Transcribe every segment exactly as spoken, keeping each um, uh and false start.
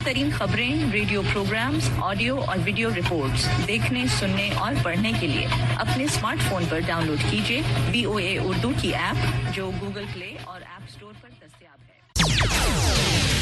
तरीन खबरें, radio programmes, audio और वीडियो रिपोर्ट्स देखने, सुनने और पढ़ने के लिए अपने स्मार्टफोन पर डाउनलोड कीजिए वीओए उर्दू की ऐप, जो गूगल प्ले और ऐप स्टोर पर दस्तयाब है।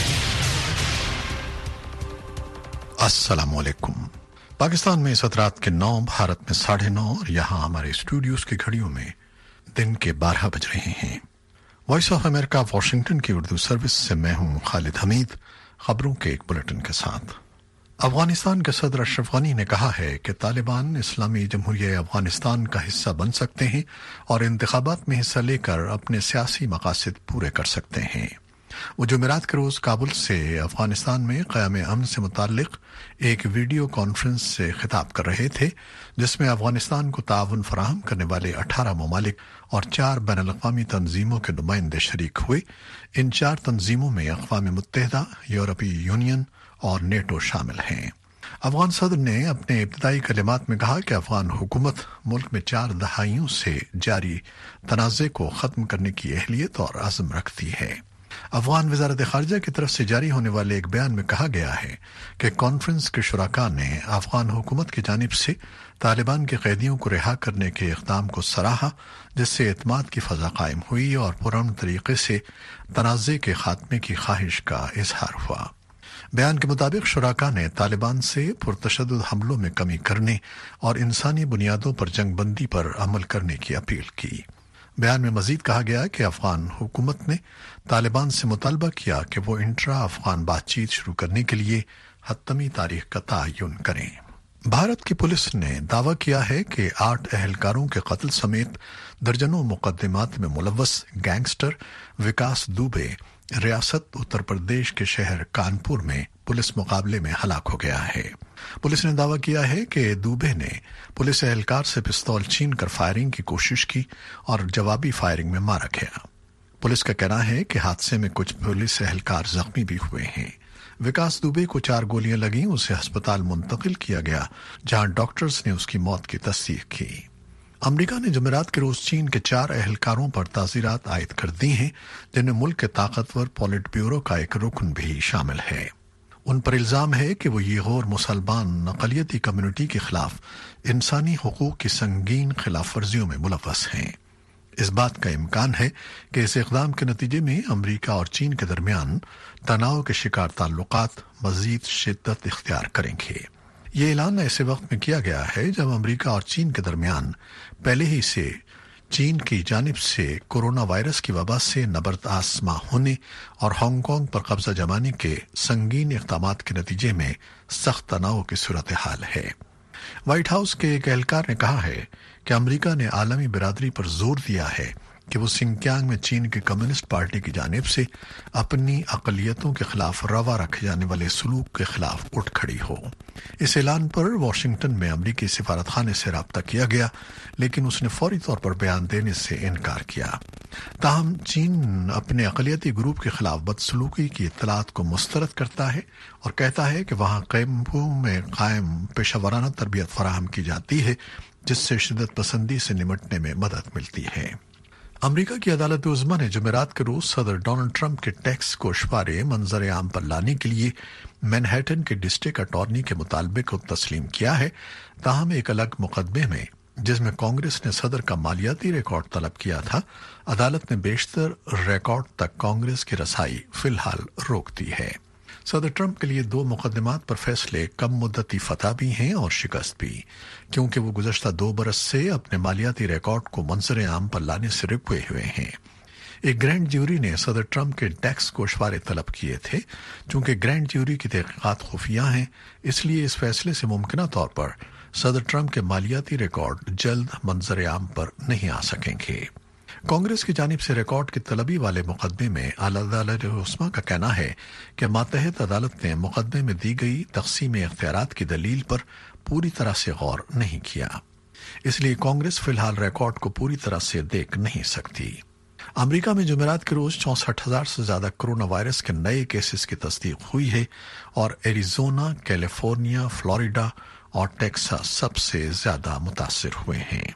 अस्सलाम वालेकुम। पाकिस्तान में इस वक्त रात के नौ, भारत में साढ़े नौ और यहाँ हमारे स्टूडियोज की घड़ियों में दिन के बारह बज रहे हैं। वॉइस ऑफ अमेरिका वाशिंगटन की उर्दू सर्विस से मैं हूँ खालिद हमीद, खबरों के एक बुलेटिन के साथ। अफगानिस्तान के सदर अशरफ गनी ने कहा है कि तालिबान इस्लामी जमहूरिया अफगानिस्तान का हिस्सा बन सकते हैं और इंतखाबात में हिस्सा लेकर अपने सियासी मकासद पूरे कर सकते हैं। वो जुमेरात के रोज काबुल से अफगानिस्तान में क़याम अमन से मुताल्लिक एक वीडियो कॉन्फ्रेंस से खिताब कर रहे थे, जिसमें अफगानिस्तान को ताउन फराहम करने वाले अठारह ममालिक और चार बैन अल-अक़वामी तंजीमों के नुमाइंदे शरीक हुए। इन चार तंजीमों में अक़वाम मुत्तहिदा, यूरोपीय यूनियन और नेटो शामिल हैं। अफगान सदर ने अपने इब्तिदाई कलिमात में कहा कि अफगान हुकूमत मुल्क में चार दहाइयों से जारी तनाज़े को ख़त्म करने की अहलियत और अज़्म रखती है। अफगान वज़ारत ख़ारिजा की तरफ से जारी होने वाले एक बयान में कहा गया है कि कॉन्फ्रेंस के शुराका ने अफगान हुकूमत की जानिब से तालिबान के कैदियों को रिहा करने के इक़दाम को सराहा, जिससे एतमाद की फ़ज़ा कायम हुई और पुरअमन तरीके से तनाज़े के खात्मे की ख्वाहिश का इजहार हुआ। बयान के मुताबिक शुराका ने तालिबान से पुरतशद्दुद हमलों में कमी करने और इंसानी बुनियादों पर जंगबंदी पर अमल करने की अपील की। बयान में मजीद कहा गया कि अफगान हुकूमत ने तालिबान से मुतालबा किया कि वो इंट्रा अफगान बातचीत शुरू करने के लिए हतमी तारीख का तयन करें। भारत की पुलिस ने दावा किया है कि आठ अहलकारों के कत्ल समेत दर्जनों मुकदमात में मुलव्वस गैंगस्टर विकास दुबे रियासत उत्तर प्रदेश के शहर कानपुर में पुलिस मुकाबले में हलाक हो गया है। पुलिस ने दावा किया है कि दुबे ने पुलिस एहलकार से पिस्तौल छीन कर फायरिंग की कोशिश की और जवाबी फायरिंग में मारा गया। पुलिस का कहना है कि हादसे में कुछ पुलिस एहलकार जख्मी भी हुए हैं। विकास दुबे को चार गोलियां लगीं, उसे अस्पताल मुंतकिल किया गया, जहां डॉक्टर्स ने उसकी मौत की तस्दीक की। अमरीका ने जुमेरात के रोज चीन के चार अहलकारों पर ताज़ीरात आयद कर दी हैं, जिनमें मुल्क के ताकतवर पॉलिट ब्यूरो का एक रुकन भी शामिल है। उन पर इल्जाम है कि वो ये गैर मुसलमान अक़लियती कम्युनिटी के खिलाफ इंसानी हुकूक की संगीन खिलाफ वर्जियों में मुलव्वस हैं। इस बात का इम्कान है कि इस इक़दाम के नतीजे में अमरीका और चीन के दरमियान तनाव के शिकार ताल्लुकात मजीद शिद्दत इख्तियार करेंगे। ये ऐलान ऐसे वक्त में किया गया है जब अमरीका और चीन के दरमियान पहले ही से चीन की जानिब से कोरोना वायरस की वबा से नबर्द आसमां होने और हांगकांग पर कब्जा जमाने के संगीन इक़दामात के नतीजे में सख्त तनाव की सूरत हाल है। व्हाइट हाउस के एक एहलकार ने कहा है कि अमरीका ने आलमी बिरादरी पर जोर दिया है कि वो सिंकियांग में चीन की कम्युनिस्ट पार्टी की जानिब से अपनी अक़लियतों के खिलाफ रवा रखे जाने वाले सलूक के खिलाफ उठ खड़ी हो। इस ऐलान पर वाशिंगटन में अमरीकी सिफारतखाने से रब्ता किया गया, लेकिन उसने फौरी तौर पर बयान देने से इनकार किया। ताहम चीन अपने अक़लियती ग्रुप के खिलाफ बदसलूकी की इत्तलात को मुस्तरद करता है और कहता है कि वहाँ कैंपों में कायम पेशा वराना तरबियत फराहम की जाती है, जिससे शिद्दत पसंदी से निमटने में मदद मिलती है। अमरीका की अदालत उज़्मा ने जुमेरात के रोज सदर डोनाल्ड ट्रंप के टैक्स कोशवारे मंजर आम पर लाने के लिए मैनहट्टन के डिस्ट्रिक्ट अटॉर्नी के मुतालबे को तस्लीम किया है। ताहम एक अलग मुकदमे में, जिसमें कांग्रेस ने सदर का मालियाती रिकॉर्ड तलब किया था, अदालत ने बेशतर रिकॉर्ड तक कांग्रेस की रसाई फिलहाल रोक दी है। सदर ट्रंप के लिए दो मुकदमात पर फैसले कम मुद्दती फतह भी हैं और शिकस्त भी, क्योंकि वो गुज़श्ता दो बरस से अपने मालियाती रिकॉर्ड को मंजर आम पर लाने से रुके हुए हैं। एक ग्रैंड ज्यूरी ने सदर ट्रंप के टैक्स गोशवारे तलब किए थे। चूंकि ग्रैंड ज्यूरी की तहकीकात खुफिया हैं, इसलिए इस फैसले से मुमकिना तौर पर सदर ट्रंप के मालियाती रिकॉर्ड जल्द मंजर आम पर नहीं आ सकेंगे। कांग्रेस की जानिब से रिकॉर्ड की तलबी वाले मुकदमे में आला अदालत उस्मा का कहना है कि मातहत अदालत ने मुकदमे में दी गई तकसीम इख्तियारात की दलील पर पूरी तरह से गौर नहीं किया, इसलिए कांग्रेस फिलहाल रिकॉर्ड को पूरी तरह से देख नहीं सकती। अमरीका में जुमेरात के रोज चौसठ हजार से ज्यादा कोरोना वायरस के नए केसेस की तस्दीक हुई है और एरिजोना, कैलिफोर्निया, फ्लोरिडा और टेक्सास सबसे ज्यादा मुतासिर हुए हैं।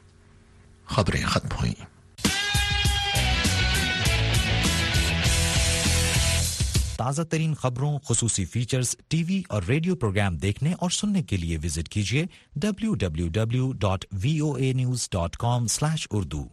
खबरें खत्म हुई। تازہ ترین خبروں، خصوصی فیچرز، ٹی وی اور ریڈیو پروگرام دیکھنے اور سننے کے لیے وزٹ کیجیے W W W dot V O A news dot com slash Urdu.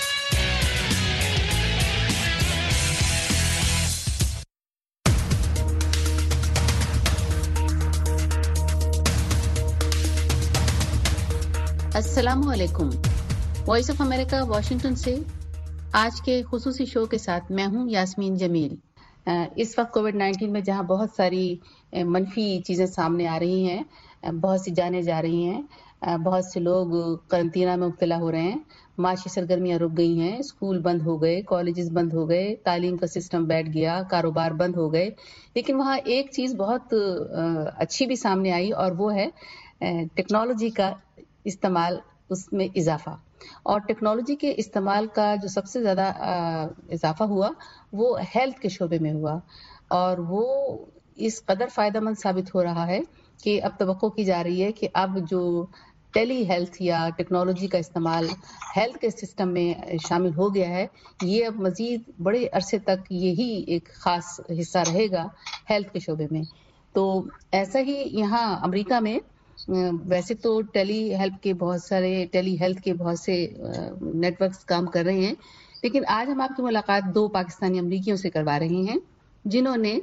السلام علیکم۔ وائس آف امریکہ واشنگٹن سے آج کے خصوصی شو کے ساتھ میں ہوں یاسمین جمیل۔ اس وقت کووڈ نائنٹین میں جہاں بہت ساری منفی چیزیں سامنے آ رہی ہیں، بہت سی جانیں جا رہی ہیں، بہت سے لوگ قرنطینہ میں مبتلا ہو رہے ہیں، معاشی سرگرمیاں رک گئی ہیں، اسکول بند ہو گئے، کالجز بند ہو گئے، تعلیم کا سسٹم بیٹھ گیا، کاروبار بند ہو گئے، لیکن وہاں ایک چیز بہت اچھی بھی سامنے آئی اور وہ ہے ٹیکنالوجی کا استعمال، اس میں اضافہ۔ اور ٹیکنالوجی کے استعمال کا جو سب سے زیادہ اضافہ ہوا وہ ہیلتھ کے شعبے میں ہوا، اور وہ اس قدر فائدہ مند ثابت ہو رہا ہے کہ اب توقع کی جا رہی ہے کہ اب جو ٹیلی ہیلتھ یا ٹیکنالوجی کا استعمال ہیلتھ کے سسٹم میں شامل ہو گیا ہے، یہ اب مزید بڑے عرصے تک یہی ایک خاص حصہ رہے گا ہیلتھ کے شعبے میں۔ تو ایسا ہی یہاں امریکہ میں ویسے تو ٹیلی ہیلتھ کے بہت سارے ٹیلی ہیلتھ کے بہت سے نیٹ ورکس کام کر رہے ہیں، لیکن آج ہم آپ کی ملاقات دو پاکستانی امریکیوں سے کروا رہے ہیں جنہوں نے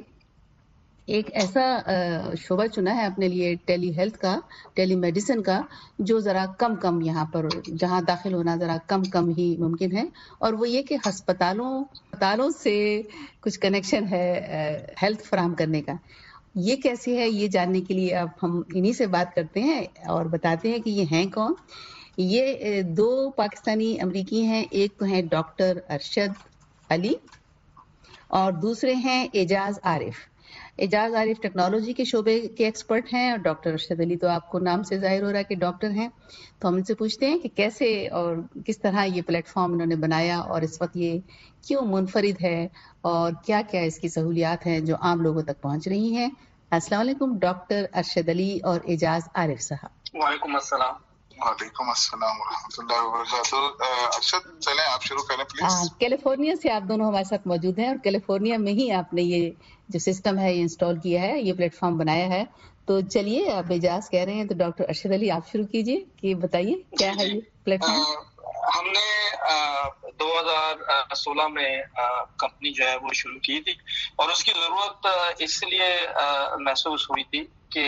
ایک ایسا شعبہ چنا ہے اپنے لیے ٹیلی ہیلتھ کا، ٹیلی میڈیسن کا، جو ذرا کم کم یہاں پر جہاں داخل ہونا ذرا کم کم ہی ممکن ہے، اور وہ یہ کہ ہسپتالوں ہسپتالوں سے کچھ کنیکشن ہے ہیلتھ فراہم کرنے کا۔ یہ کیسے ہے، یہ جاننے کے لیے اب ہم انہی سے بات کرتے ہیں اور بتاتے ہیں کہ یہ ہیں کون۔ یہ دو پاکستانی امریکی ہیں، ایک تو ہیں ڈاکٹر ارشد علی اور دوسرے ہیں اعجاز عارف۔ اعجاز عارف ٹیکنالوجی کے شعبے کے ایکسپرٹ ہیں، اور ڈاکٹر ارشد علی تو آپ کو نام سے ظاہر ہو رہا ہے کہ ڈاکٹر ہیں۔ تو ہم ان سے پوچھتے ہیں کہ کیسے اور کس طرح یہ پلیٹ فارم انہوں نے بنایا، اور اس وقت یہ کیوں منفرد ہے، اور کیا کیا اس کی سہولیات ہیں جو عام لوگوں تک پہنچ رہی ہیں۔ السلام علیکم ڈاکٹر ارشد علی اور اعجاز عارف صاحب۔ وعلیکم السلام۔ وعلیکم السلام ورحمۃ اللہ وبرکاتہ۔ ارشد چلیں آپ شروع کریں پلیز۔ کیلیفورنیا سے آپ دونوں ہمارے ساتھ موجود ہیں، اور کیلیفورنیا میں ہی آپ نے یہ جو سسٹم ہے یہ انسٹال کیا ہے، یہ پلیٹ فارم بنایا ہے۔ تو چلیے آپ اعجاز کہہ رہے ہیں تو ڈاکٹر ارشد علی آپ شروع کیجیے کہ بتائیے کیا ہے یہ پلیٹ فارم۔ ہم نے دو ہزار سولہ میں کمپنی جو ہے وہ شروع کی تھی، اور اس کی ضرورت اس لیے محسوس ہوئی تھی کہ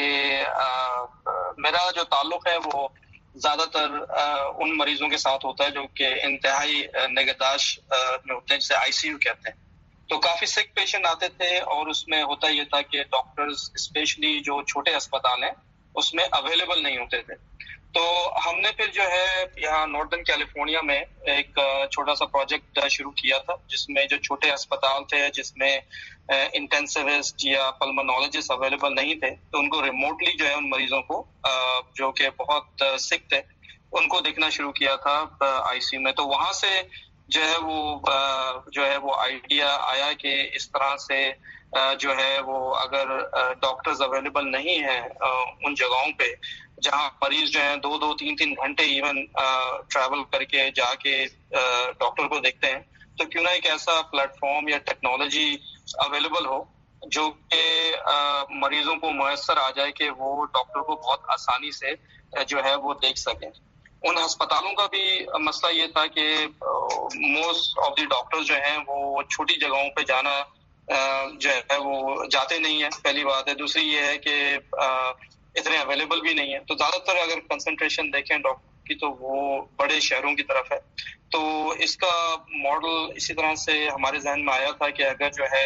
میرا جو تعلق ہے وہ زیادہ تر ان مریضوں کے ساتھ ہوتا ہے جو کہ انتہائی نگہداشت میں ہوتے ہیں، جسے آئی سی یو کہتے ہیں۔ تو کافی سک پیشنٹ آتے تھے، اور اس میں ہوتا یہ تھا کہ ڈاکٹرز اسپیشلی جو چھوٹے اسپتال ہیں اس میں اویلیبل نہیں ہوتے تھے۔ تو ہم نے پھر جو ہے یہاں ناردرن کیلیفورنیا میں ایک چھوٹا سا پروجیکٹ شروع کیا تھا، جس میں جو چھوٹے اسپتال تھے جس میں انٹینسوسٹ یا پلمونالوجسٹ اویلیبل نہیں تھے، تو ان کو ریموٹلی جو ہے ان مریضوں کو جو کہ بہت سک تھے ان کو دیکھنا شروع کیا تھا آئی سی یو میں۔ تو وہاں سے جو ہے وہ جو ہے وہ آئیڈیا آیا کہ اس طرح سے جو ہے وہ اگر ڈاکٹرز اویلیبل نہیں ہیں ان جگہوں پہ جہاں مریض جو ہیں دو دو تین تین گھنٹے ایون ٹریول کر کے جا کے ڈاکٹر کو دیکھتے ہیں، تو کیوں نہ ایک ایسا پلیٹ فارم یا ٹیکنالوجی اویلیبل ہو جو کہ مریضوں کو میسر آ جائے کہ وہ ڈاکٹر کو بہت آسانی سے جو ہے وہ دیکھ سکیں۔ ان ہسپتالوں کا بھی مسئلہ یہ تھا کہ موسٹ آف دی ڈاکٹر جو ہیں وہ چھوٹی جگہوں پہ جانا جو ہے وہ جاتے نہیں ہیں، پہلی بات ہے۔ دوسری یہ ہے کہ اتنے اویلیبل بھی نہیں ہے، تو زیادہ تر اگر کنسنٹریشن دیکھیں ڈاکٹر کی تو وہ بڑے شہروں کی طرف ہے۔ تو اس کا ماڈل اسی طرح سے ہمارے ذہن میں آیا تھا کہ اگر جو ہے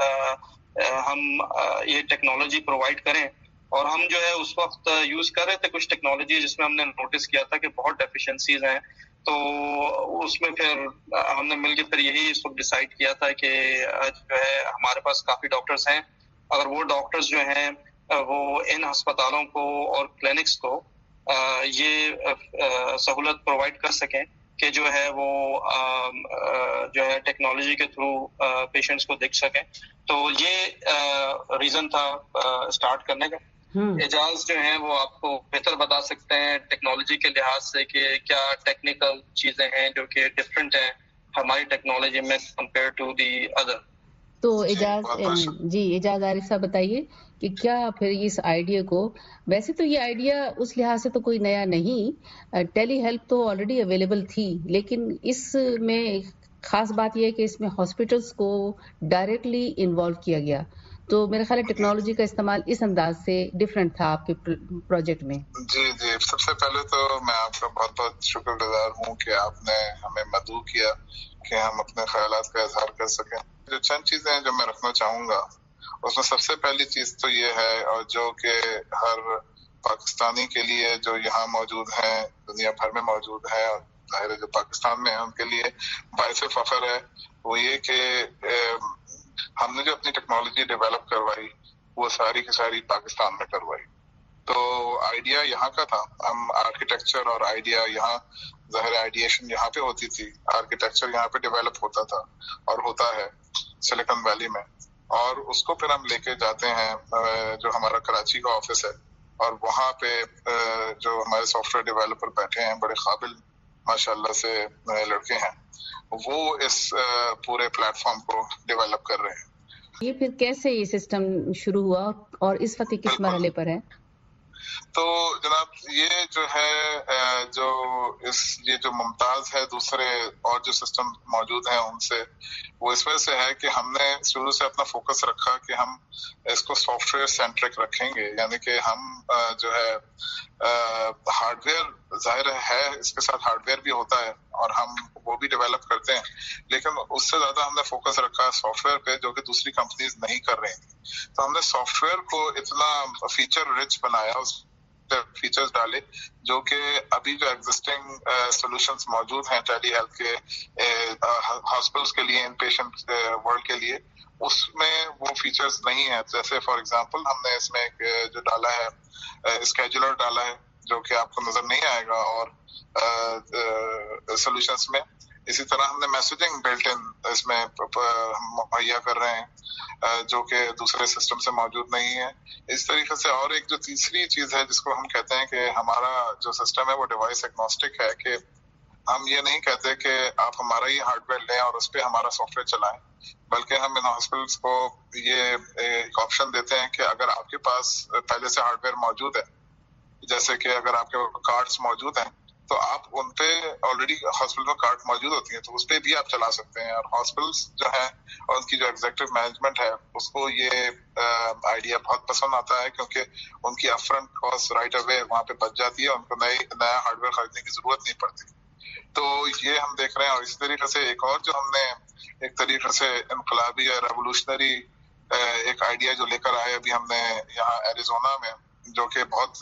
ہم یہ ٹیکنالوجی پرووائڈ کریں، اور ہم جو ہے اس وقت یوز کر رہے تھے کچھ ٹیکنالوجی جس میں ہم نے نوٹس کیا تھا کہ بہت ڈیفیشنسیز ہیں، تو اس میں پھر ہم نے مل کے پھر یہی اس وقت ڈیسائیڈ کیا تھا کہ جو ہے ہمارے پاس کافی ڈاکٹرز ہیں، اگر وہ ڈاکٹرز جو ہیں وہ ان ہسپتالوں کو اور کلینکس کو یہ سہولت پرووائڈ کر سکیں کہ جو ہے وہ جو ہے ٹیکنالوجی کے تھرو پیشنٹس کو دیکھ سکیں، تو یہ ریزن تھا اسٹارٹ کرنے کا۔ اعجاز جو ہیں وہ آپ کو بہتر بتا سکتے ہیں ٹیکنالوجی کے لحاظ سے کہ کیا ٹیکنیکل چیزیں ہیں جو کہ ڈفرینٹ ہیں ہماری ٹیکنالوجی میں کمپیئر ٹو دی ادر۔ تو اعجاز جی اعجاز عارف صاحب بتائیے کہ کیا پھر اس آئیڈیا کو، ویسے تو یہ آئیڈیا اس لحاظ سے تو کوئی نیا نہیں، ٹیلی ہیلتھ تو آلریڈی اویلیبل تھی، لیکن اس میں خاص بات یہ ہے کہ اس میں ہاسپٹلس کو ڈائریکٹلی انوالو کیا گیا، تو میرا خیال ہے ٹیکنالوجی کا استعمال اس انداز سے ڈفرینٹ تھا آپ کے پروجیکٹ میں. جی جی سب سے پہلے تو میں آپ کا بہت بہت شکر گزار ہوں کہ آپ نے ہمیں مدعو کیا کہ ہم اپنے خیالات کا اظہار کر سکیں. جو چند چیزیں ہیں جو میں رکھنا چاہوں گا اس میں سب سے پہلی چیز تو یہ ہے، اور جو کہ ہر پاکستانی کے لیے جو یہاں موجود ہیں، دنیا بھر میں موجود ہے، اور ظاہر ہے جو پاکستان میں ہیں ان کے لیے باعث فخر ہے، وہ یہ کہ ہم نے جو اپنی ٹیکنالوجی ڈیولپ کروائی وہ ساری کی ساری پاکستان میں کروائی. تو آئیڈیا یہاں کا تھا، ہم آرکیٹیکچر اور آئیڈیا یہاں، ظاہر آئیڈیشن یہاں پہ ہوتی تھی، آرکیٹیکچر یہاں پہ ڈیولپ ہوتا تھا اور ہوتا ہے سلیکن ویلی میں، اور اس کو پھر ہم لے کے جاتے ہیں جو ہمارا کراچی کا آفس ہے، اور وہاں پہ جو ہمارے سافٹ ویئر ڈیولپر بیٹھے ہیں، بڑے قابل ماشاءاللہ سے لڑکے ہیں، وہ اس پورے پلیٹ فارم کو ڈیولپ کر رہے ہیں. یہ پھر کیسے یہ سسٹم شروع ہوا اور اس وقت کس مرحلے پر ہے؟ تو جناب یہ جو ہے جو اس یہ جو ممتاز ہے دوسرے اور جو سسٹم موجود ہیں ان سے، وہ اس وجہ سے ہے کہ ہم نے شروع سے اپنا فوکس رکھا کہ ہم اس کو سافٹ ویئر سینٹرک رکھیں گے، یعنی کہ ہم جو ہے ہارڈ ویئر ظاہر ہے اس کے ساتھ ہارڈ ویئر بھی ہوتا ہے اور ہم وہ بھی ڈیولپ کرتے ہیں، لیکن اس سے زیادہ ہم نے فوکس رکھا سافٹ ویئر پہ جو کہ دوسری کمپنیز نہیں کر رہی تھیں. تو ہم نے سافٹ ویئر کو اتنا فیچر رچ بنایا، اس فیچرز ڈالے جو کہ ابھی جو ایگزسٹنگ سولوشنز موجود ہیں ٹیلی ہیلتھ کے ہاسپٹلس کے لیے، ان پیشنٹ ورلڈ کے لیے، اس میں وہ فیچرز نہیں ہیں. جیسے فار ایگزامپل ہم نے اس میں ایک جو ڈالا ہے اسکیجولر ڈالا ہے جو کہ آپ کو نظر نہیں آئے گا اور سولوشنز میں. اسی طرح ہم نے میسیجنگ بلٹ ان اس میں مہیا کر رہے ہیں جو کہ دوسرے سسٹم سے موجود نہیں ہے. اس طریقے سے اور ایک جو تیسری چیز ہے جس کو ہم کہتے ہیں کہ ہمارا جو سسٹم ہے وہ ڈیوائس ایگنوسٹک ہے، کہ ہم یہ نہیں کہتے کہ آپ ہمارا ہی ہارڈ ویئر لیں اور اس پہ ہمارا سافٹ ویئر چلائیں، بلکہ ہم ان ہاسپٹلس کو یہ ایک آپشن دیتے ہیں کہ اگر آپ کے پاس پہلے سے ہارڈ ویئر موجود ہے، جیسے کہ اگر آپ کے کارڈز موجود ہیں تو آپ ان پہ آلریڈی ہاسپٹل میں کارڈ موجود ہوتی ہیں تو اس پہ بھی آپ چلا سکتے ہیں. اور ہاسپٹلس جو ہیں اور ان کی جو ایگزیکٹو مینجمنٹ ہے اس کو یہ آئیڈیا بہت پسند آتا ہے، کیونکہ ان کی upfront cost right away وہاں پہ بچ جاتی ہے، ان کو نئی نیا ہارڈ ویئر خریدنے کی ضرورت نہیں پڑتی. تو یہ ہم دیکھ رہے ہیں. اور اسی طریقے سے ایک اور جو ہم نے ایک طریقے سے انقلابی یا ریولوشنری ایک آئیڈیا جو لے کر آئے ابھی ہم نے یہاں ایریزونا میں، جو کہ بہت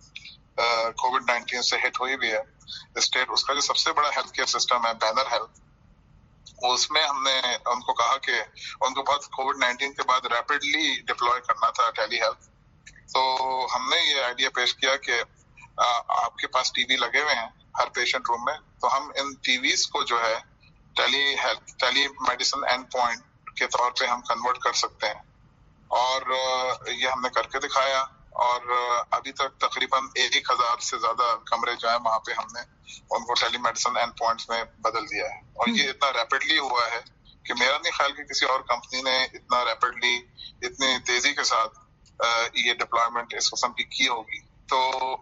کووڈ نائنٹین سے ہٹ ہوئی بھی ہے اسٹیٹ، اس کا جو سب سے بڑا ہیلتھ کیئر سسٹم ہے بینر ہیلتھ، اس میں ہم نے ان کو کہا کہ ان کو بہت کووڈ نائنٹین کے بعد ریپڈلی ڈپلوائے کرنا تھا ٹیلی ہیلتھ. تو ہم نے یہ آئیڈیا پیش کیا کہ آپ کے پاس ٹی وی لگے ہوئے ہیں ہر پیشنٹ روم میں، تو ہم ان ٹی ویز کو جو ہے telehealth telemedicine endpoint کے طور پہ ہم کنورٹ کر سکتے ہیں. اور یہ ہم نے کر کے دکھایا، اور ابھی تک تقریباً ایک ہزار سے زیادہ کمرے جو ہیں وہاں پہ ہم نے ان کو ٹیلی میڈیسن اینڈ پوائنٹس میں بدل دیا ہے. اور یہ اتنا ریپڈلی ہوا ہے کہ میرا نہیں خیال کہ کسی اور کمپنی نے اتنا ریپڈلی اتنی تیزی کے ساتھ یہ ڈپلائمنٹ اس قسم کی کی ہوگی. تو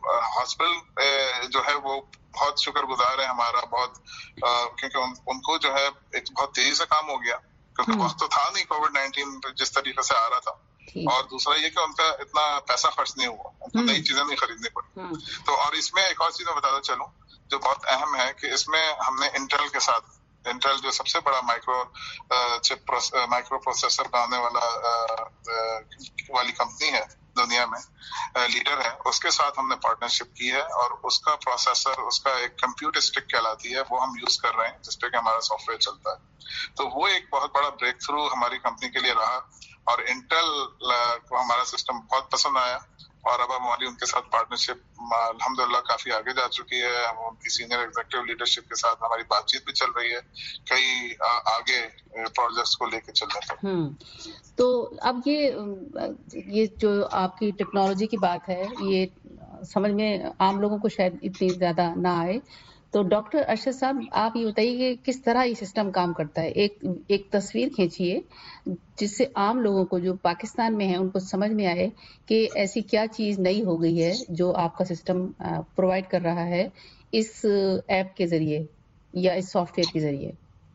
ہاسپٹل جو ہے وہ بہت شکر گزار ہے ہمارا، بہت کیونکہ ان کو جو ہے ایک بہت تیزی سے کام ہو گیا، کیونکہ وقت تو تھا نہیں کووڈ نائنٹین جس طریقے سے آ رہا تھا، اور دوسرا یہ کہ ان کا اتنا پیسہ خرچ نہیں ہوا، ان کو نئی چیزیں نہیں خریدنی پڑی. تو اور اس میں ایک اور چیز میں بتاتا چلوں جو بہت اہم ہے کہ اس میں ہم نے انٹل کے ساتھ، انٹل جو سب سے بڑا مائکرو چپ مائکرو پروسیسر بنانے والا والی کمپنی ہے دنیا میں، لیڈر ہے، اس کے ساتھ ہم نے پارٹنرشپ کی ہے، اور اس کا پروسیسر، اس کا ایک کمپیوٹ اسٹک کہلاتی ہے، وہ ہم یوز کر رہے ہیں جس پہ کہ ہمارا سافٹ ویئر چلتا ہے. تو وہ ایک بہت بڑا بریک تھرو ہماری کمپنی کے لیے رہا، اور انٹل کو ہمارا سسٹم بہت پسند آیا، اور اب ہماری ان کے ساتھ پارٹنرشپ الحمدللہ کافی آگے جا چکی ہے. ان کی سینئر ایگزیکٹو لیڈرشپ کے ساتھ ہماری بات چیت بھی چل رہی ہے کئی آگے پروجیکٹس کو لے کے چل رہے ہیں. تو اب یہ یہ جو آپ کی ٹیکنالوجی کی بات ہے، یہ سمجھ میں عام لوگوں کو شاید اتنی زیادہ نہ آئے، تو ڈاکٹر ارشد صاحب آپ یہ بتائیے کہ کس طرح یہ سسٹم کام کرتا ہے. ایک ایک تصویر کھینچیے جس سے عام لوگوں کو جو پاکستان میں ہیں ان کو سمجھ میں آئے کہ ایسی کیا چیز نئی ہو گئی ہے جو آپ کا سسٹم پرووائڈ کر رہا ہے اس ایپ کے ذریعے یا اس سافٹ ویئر کے ذریعے.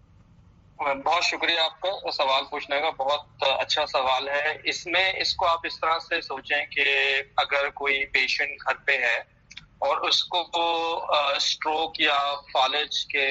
بہت شکریہ آپ کا سوال پوچھنے کا, بہت اچھا سوال ہے. اس میں اس کو آپ اس طرح سے سوچیں کہ اگر کوئی پیشنٹ گھر پہ ہے اور اس کو اسٹروک یا فالج کے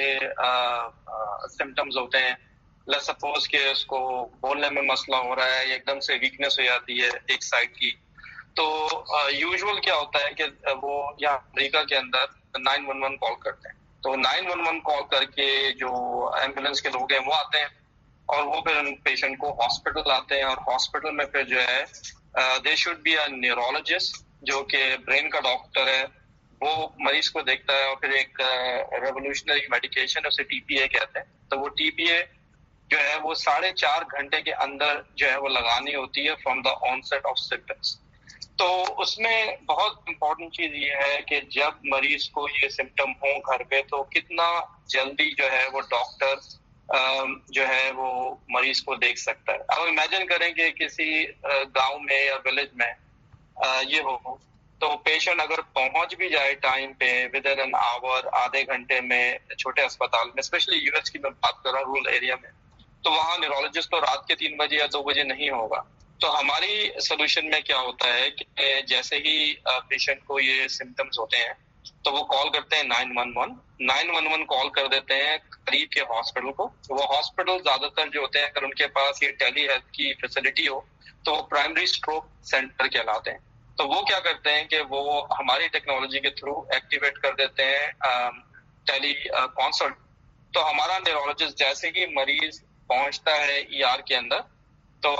سمٹمز ہوتے ہیں, لیٹس سپوز کہ اس کو بولنے میں مسئلہ ہو رہا ہے یا ایک دم سے ویکنیس ہو جاتی ہے ایک سائڈ کی, تو یوزول کیا ہوتا ہے کہ وہ یہاں امریکہ کے اندر نائن ون ون کال کرتے ہیں. تو نائن ون ون کال کر کے جو ایمبولینس کے لوگ ہیں وہ آتے ہیں اور وہ پھر پیشنٹ کو ہاسپٹل آتے ہیں, اور ہاسپٹل میں پھر جو ہے they should be a neurologist جو کہ برین کا ڈاکٹر ہے, وہ مریض کو دیکھتا ہے اور پھر ایک ریولیوشنری میڈیکیشن اسے ٹی پی اے کہتے ہیں. تو وہ ٹی پی اے جو ہے وہ ساڑھے چار گھنٹے کے اندر جو ہے وہ لگانی ہوتی ہے from the onset of symptoms. تو اس میں بہت امپورٹنٹ چیز یہ ہے کہ جب مریض کو یہ سمٹم ہوں گھر پہ تو کتنا جلدی جو ہے وہ ڈاکٹر جو ہے وہ مریض کو دیکھ سکتا ہے. اب امیجن کریں کہ کسی گاؤں میں یا ولیج میں یہ ہو تو پیشنٹ اگر پہنچ بھی جائے ٹائم پہ ود ان این آور, آدھے گھنٹے میں چھوٹے اسپتال میں, اسپیشلی یو ایس کی میں بات کر رہا ہوں رورل ایریا میں, تو وہاں نیورولوجسٹ تو رات کے تین بجے یا دو بجے نہیں ہوگا. تو ہماری سولوشن میں کیا ہوتا ہے کہ جیسے ہی پیشنٹ کو یہ سمٹمز ہوتے ہیں تو وہ کال کرتے ہیں nine one one nine one one call کر دیتے ہیں قریب کے ہاسپٹل کو. وہ ہاسپٹل زیادہ تر جو ہوتے ہیں اگر ان کے پاس یہ ٹیلی ہیلتھ کی فیسلٹی ہو تو وہ پرائمری اسٹروک سینٹر کہلاتے ہیں. تو وہ کیا کرتے ہیں کہ وہ ہماری ٹیکنالوجی کے تھرو ایکٹیویٹ کر دیتے ہیں ٹیلی کنسلٹ. تو ہمارا نیورولوجسٹ جیسے ہی مریض پہنچتا ہے ای آر کے اندر تو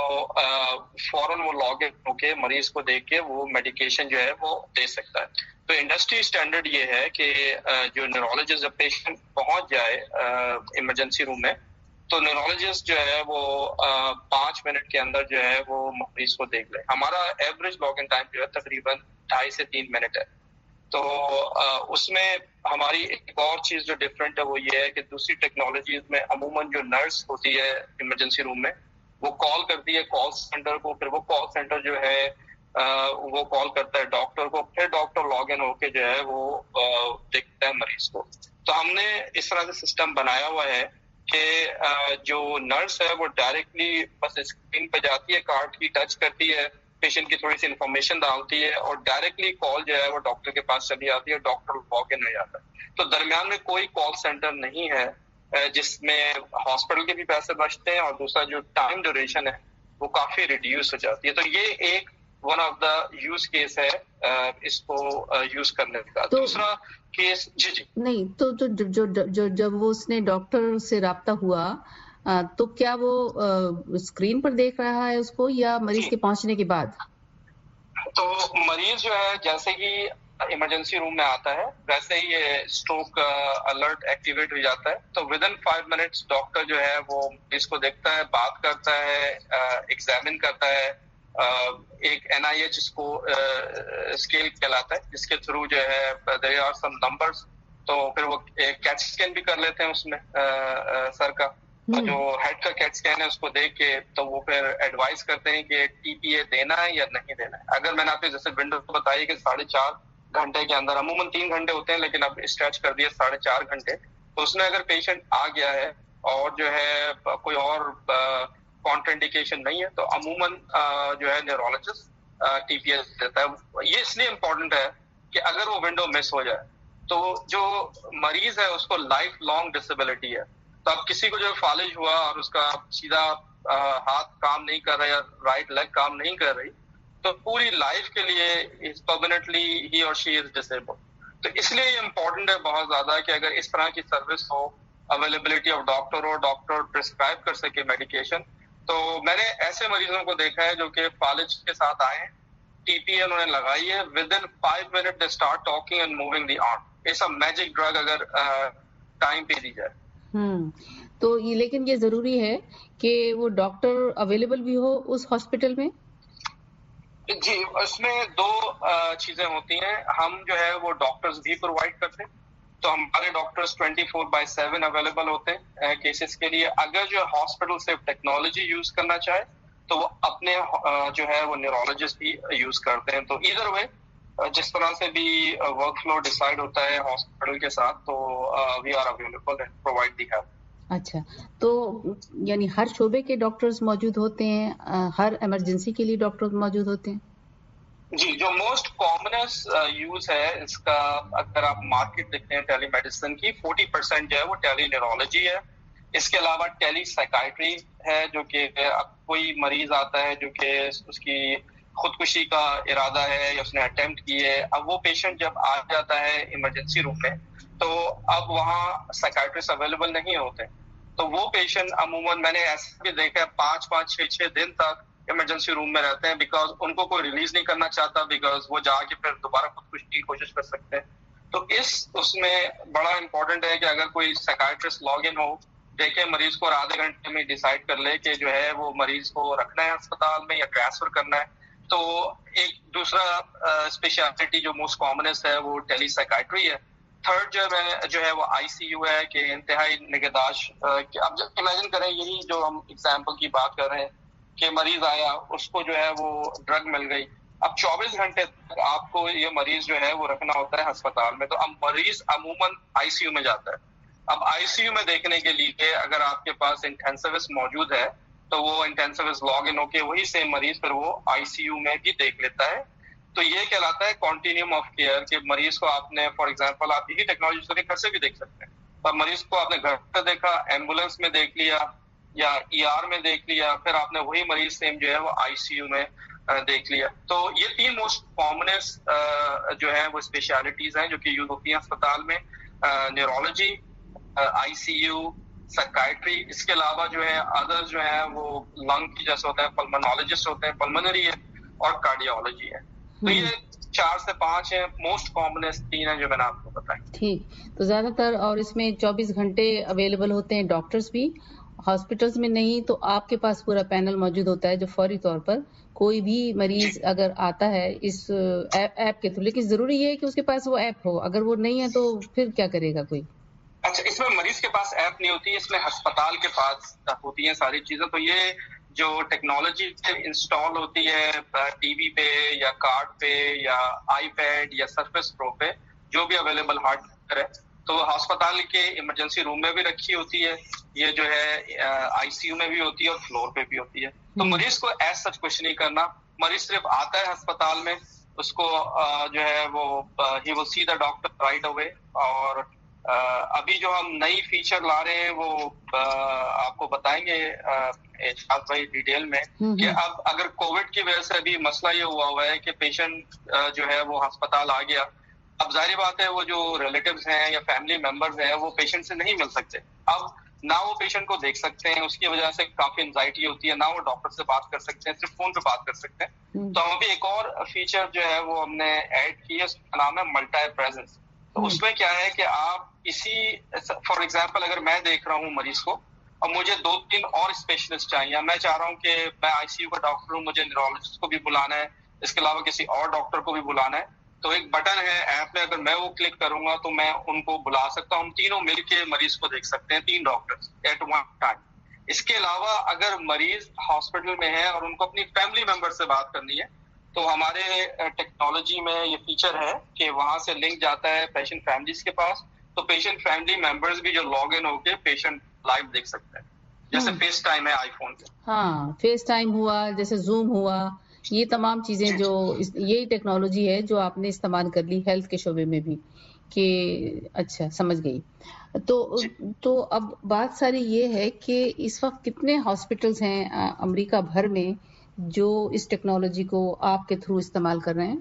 فوراً وہ لاگ ان ہو کے مریض کو دیکھ کے وہ میڈیکیشن جو ہے وہ دے سکتا ہے. تو انڈسٹری اسٹینڈرڈ یہ ہے کہ جو نیورولوجسٹ جب پیشنٹ پہنچ جائے ایمرجنسی روم میں تو نیورولوجسٹ جو ہے وہ پانچ منٹ کے اندر جو ہے وہ مریض کو دیکھ لے. ہمارا ایوریج لاگ ان ٹائم جو ہے تقریباً ڈھائی سے تین منٹ ہے. تو اس میں ہماری ایک اور چیز جو ڈفرینٹ ہے وہ یہ ہے کہ دوسری ٹیکنالوجیز میں عموماً جو نرس ہوتی ہے ایمرجنسی روم میں وہ کال کرتی ہے کال سینٹر کو, پھر وہ کال سینٹر جو ہے وہ کال کرتا ہے ڈاکٹر کو, پھر ڈاکٹر لاگ ان ہو کے جو ہے وہ دیکھتا ہے مریض کو. تو ہم نے اس طرح سے سسٹم بنایا ہوا ہے کہ جو نرس ہے وہ ڈائریکٹلی بس اسکرین پہ جاتی ہے, کارڈ کی ٹچ کرتی ہے, پیشنٹ کی تھوڑی سی انفارمیشن ڈالتی ہے اور ڈائریکٹلی کال جو ہے وہ ڈاکٹر کے پاس چلی جاتی ہے, ڈاکٹر لاگ ان ہو جاتا ہے. تو درمیان میں کوئی کال سینٹر نہیں ہے جس میں ہاسپٹل کے بھی پیسے بچتے ہیں اور دوسرا جو ٹائم ڈیوریشن ہے وہ کافی ریڈیوس ہو جاتی ہے. تو یہ ایک one of the use case ہے اس کو یوز کرنے کا. دوسرا کیس جی جی نہیں تو جو جو جب وہ اس نے ڈاکٹر سے رابطہ ہوا تو کیا وہ اسکرین پر دیکھ رہا ہے اس کو یا مریض کے پہنچنے کے بعد؟ تو مریض جو ہے جیسے ہی ایمرجنسی روم میں آتا ہے ویسے ہی یہ اسٹروک الرٹ ایکٹیویٹ ہو جاتا ہے. تو within five minutes doctor جو ہے وہ مریض کو دیکھتا ہے, بات کرتا ہے, ایگزامن کرتا ہے. ایک این آئی ایچ اس کو اسکیل کہلاتا ہے جس کے تھرو جو ہے دیر آر سم نمبرز. تو پھر وہ کیٹ اسکین بھی کر لیتے ہیں اس میں سر کا, جو ہیڈ کا کیٹ اسکین ہے اس کو دیکھ کے تو وہ پھر ایڈوائز کرتے ہیں کہ ٹی پی اے دینا ہے یا نہیں دینا ہے. اگر میں نے آپ کو جیسے ونڈو بتائی کہ ساڑھے چار گھنٹے کے اندر, عموماً تین گھنٹے ہوتے ہیں لیکن اب اسٹریچ کر دیا ساڑھے چار گھنٹے, تو اس میں اگر پیشنٹ آ گیا ہے اور جو ہے کوئی اور کانٹر انڈیکیشن نہیں ہے تو عموماً جو ہے نیورولوجسٹ ٹی پی ایس دیتا ہے. یہ اس لیے امپورٹنٹ ہے کہ اگر وہ ونڈو مس ہو جائے تو جو مریض ہے اس کو لائف لانگ ڈسیبلٹی ہے. تو اب کسی کو جو فالج ہوا اور اس کا سیدھا ہاتھ کام نہیں کر رہا یا رائٹ لیگ کام نہیں کر رہی تو پوری لائف کے لیے پرماننٹلی ہی اور شی از ڈسیبل. تو اس لیے یہ امپورٹنٹ ہے بہت زیادہ کہ اگر اس طرح کی سروس ہو, اویلیبلٹی آف ڈاکٹر ہو, ڈاکٹر پرسکرائب کر سکے میڈیکیشن. تو میں نے ایسے مریضوں کو دیکھا ہے جو کہ فالج کے ساتھ آئے ہیں, ٹی پی انہوں نے لگائی ہے, within five minute they start talking and moving the arm. ایسا میجک ڈرگ اگر ٹائم پہ دی جائے. ہوں تو یہ لیکن یہ ضروری ہے کہ وہ ڈاکٹر اویلیبل بھی ہو اس ہاسپٹل میں. جی اس میں دو چیزیں ہوتی ہیں. ہم جو ہے وہ ڈاکٹرز بھی پرووائڈ کرتے ہیں. تو ہمارے doctors twenty four by seven available ہوتے ہیں کیسز کے لیے. اگر جو ہاسپٹل سے ٹیکنالوجی یوز کرنا چاہے تو وہ اپنے جو ہے وہ نیورولوجسٹ بھی یوز کرتے ہیں. تو ادھر وے جس طرح سے بھی ورک فلو ڈیسائیڈ ہوتا ہے ہاسپٹل کے ساتھ, تو we are available and provide the help. اچھا, تو یعنی ہر شعبے کے ڈاکٹرز موجود ہوتے ہیں, ہر ایمرجنسی کے لیے ڈاکٹرز موجود ہوتے ہیں؟ جی, جو موسٹ کامنس یوز ہے اس کا, اگر آپ مارکیٹ دیکھتے ہیں ٹیلی میڈیسن کی, فورٹی پرسینٹ جو ہے وہ ٹیلی نیورولوجی ہے. اس کے علاوہ ٹیلی سائیکائٹری ہے, جو کہ اب کوئی مریض آتا ہے جو کہ اس کی خودکشی کا ارادہ ہے یا اس نے اٹیمپٹ کی ہے, اب وہ پیشنٹ جب آ جاتا ہے ایمرجنسی روم میں تو اب وہاں سائیکائٹرسٹ اویلیبل نہیں ہوتے. تو وہ پیشنٹ عموماً میں نے ایسا بھی دیکھا ہے پانچ پانچ چھ چھ دن تک ایمرجنسی روم میں رہتے ہیں, بیکاز ان کو کوئی ریلیز نہیں کرنا چاہتا, بیکاز وہ جا کے پھر دوبارہ خودکشی کی کوشش کر سکتے ہیں. تو اس اس میں بڑا امپورٹنٹ ہے کہ اگر کوئی سائیکائٹرسٹ لاگ ان ہو, دیکھے مریض کو اور آدھے گھنٹے میں ڈیسائیڈ کر لے کہ جو ہے وہ مریض کو رکھنا ہے اسپتال میں یا ٹرانسفر کرنا ہے. تو ایک دوسرا اسپیشلٹی جو موسٹ کامنس ہے وہ ٹیلی سائیکائٹری ہے. تھرڈ جو ہے جو ہے وہ آئی سی یو ہے کہ انتہائی نگہداشت. اب امیجن کریں یہی جو ہم اگزامپل کی بات کر رہے ہیں کہ مریض آیا, اس کو جو ہے وہ ڈرگ مل گئی, اب چوبیس گھنٹے تک آپ کو یہ مریض جو ہے وہ رکھنا ہوتا ہے ہسپتال میں. تو اب مریض عموماً آئی سی یو میں جاتا ہے. اب آئی سی یو میں دیکھنے کے لیے اگر آپ کے پاس انٹینسوسٹ موجود ہے تو وہ انٹینسوسٹ لاگ ان ہو کے وہی سیم مریض پھر وہ آئی سی یو میں بھی دیکھ لیتا ہے. تو یہ کہلاتا ہے کنٹینیوم آف کیئر, کہ مریض کو آپ نے فار ایگزامپل آپ یہی ٹیکنالوجی سے گھر سے بھی دیکھ سکتے ہیں. اب مریض کو آپ نے گھر پہ دیکھا, ایمبولینس میں دیکھ لیا یا ای آر میں دیکھ لیا, پھر آپ نے وہی مریض سیم جو ہے وہ آئی سی یو میں دیکھ لیا. تو یہ تین موسٹ کامنس جو ہے وہ اسپیشلٹیز ہیں جو کہ یوز ہوتی ہیں اسپتال میں, نیورولوجی, آئی سی یو, سائیکائٹری. اس کے علاوہ جو ہے ادر جو ہے وہ لنگ کی جیسے ہوتا ہے, پلمنالوجسٹ ہوتے ہیں, پلمنری ہے اور کارڈیالوجی ہے. تو یہ چار سے پانچ ہیں موسٹ کامنس, تین ہیں جو میں نے آپ کو بتایا. ٹھیک, تو زیادہ تر اور اس میں چوبیس گھنٹے اویلیبل ہوتے ہیں ڈاکٹرز بھی. ہاسپٹلز میں نہیں تو آپ کے پاس پورا پینل موجود ہوتا ہے جو فوری طور پر کوئی بھی مریض اگر آتا ہے اس ایپ کے تھرو, لیکن ضروری یہ ہے کہ اس کے پاس وہ ایپ ہو, اگر وہ نہیں ہے تو پھر کیا کرے گا کوئی؟ اچھا, اس میں مریض کے پاس ایپ نہیں ہوتی, اس میں ہسپتال کے پاس ہوتی ہیں ساری چیزیں. تو یہ جو ٹیکنالوجی انسٹال ہوتی ہے ٹی وی پہ یا کارڈ پہ یا آئی پیڈ یا سرفیس پرو پہ, جو بھی اویلیبل ہارڈ ویئر ہے, تو ہسپتال کے ایمرجنسی روم میں بھی رکھی ہوتی ہے. یہ جو ہے آئی سی یو میں بھی ہوتی ہے اور فلور پہ بھی ہوتی ہے. تو مریض کو ایز سچ کچھ نہیں کرنا, مریض صرف آتا ہے ہسپتال میں, اس کو جو ہے وہ ہی ول سی دا ڈاکٹر رائٹ اوے. اور ابھی جو ہم نئی فیچر لا رہے ہیں وہ آپ کو بتائیں گے ارشاد بھائی ڈیٹیل میں, کہ اب اگر کووڈ کی وجہ سے ابھی مسئلہ یہ ہوا ہوا ہے کہ پیشنٹ جو ہے وہ ہسپتال آ گیا, اب ظاہر بات ہے وہ جو ریلیٹیوز ہیں یا فیملی ممبرز ہیں وہ پیشنٹ سے نہیں مل سکتے. اب نہ وہ پیشنٹ کو دیکھ سکتے ہیں, اس کی وجہ سے کافی انزائٹی ہوتی ہے, نہ وہ ڈاکٹر سے بات کر سکتے ہیں, صرف فون پہ بات کر سکتے ہیں. تو ہم ابھی ایک اور فیچر جو ہے وہ ہم نے ایڈ کی ہے, اس کا نام ہے ملٹی پریزنس. تو اس میں کیا ہے کہ آپ اسی فار ایگزامپل اگر میں دیکھ رہا ہوں مریض کو اور مجھے دو تین اور اسپیشلسٹ چاہیے, میں چاہ رہا ہوں کہ میں آئی سی یو کا ڈاکٹر ہوں, مجھے نیورولوجسٹ کو بھی بلانا ہے, اس کے علاوہ کسی اور ڈاکٹر کو بھی بلانا ہے, تو ایک بٹن ہے ایپ میں, اگر میں وہ کلک کروں گا تو میں ان کو بلا سکتا ہوں, تینوں مل کے مریض کو دیکھ سکتے ہیں, تین ڈاکٹر ایٹ ون ٹائم. اس کے علاوہ اگر مریض ہاسپٹل میں ہے اور ان کو اپنی فیملی ممبر سے بات کرنی ہے تو ہمارے ٹیکنالوجی میں یہ فیچر ہے کہ وہاں سے لنک جاتا ہے پیشنٹ فیملیز کے پاس, تو پیشنٹ فیملی ممبرز بھی جو لاگ ان ہو کے پیشنٹ لائیو دیکھ سکتے ہیں, جیسے فیس ٹائم ہے آئی فون پہ. ہاں, فیس ٹائم ہوا, جیسے زوم ہوا, یہ تمام چیزیں جو یہی ٹیکنالوجی ہے جو آپ نے استعمال کر لی ہیلتھ کے شعبے میں بھی, کہ اچھا سمجھ گئی. تو تو اب بات ساری یہ ہے کہ اس وقت کتنے ہاسپٹلز ہیں امریکہ بھر میں جو اس ٹیکنالوجی کو آپ کے تھرو استعمال کر رہے ہیں؟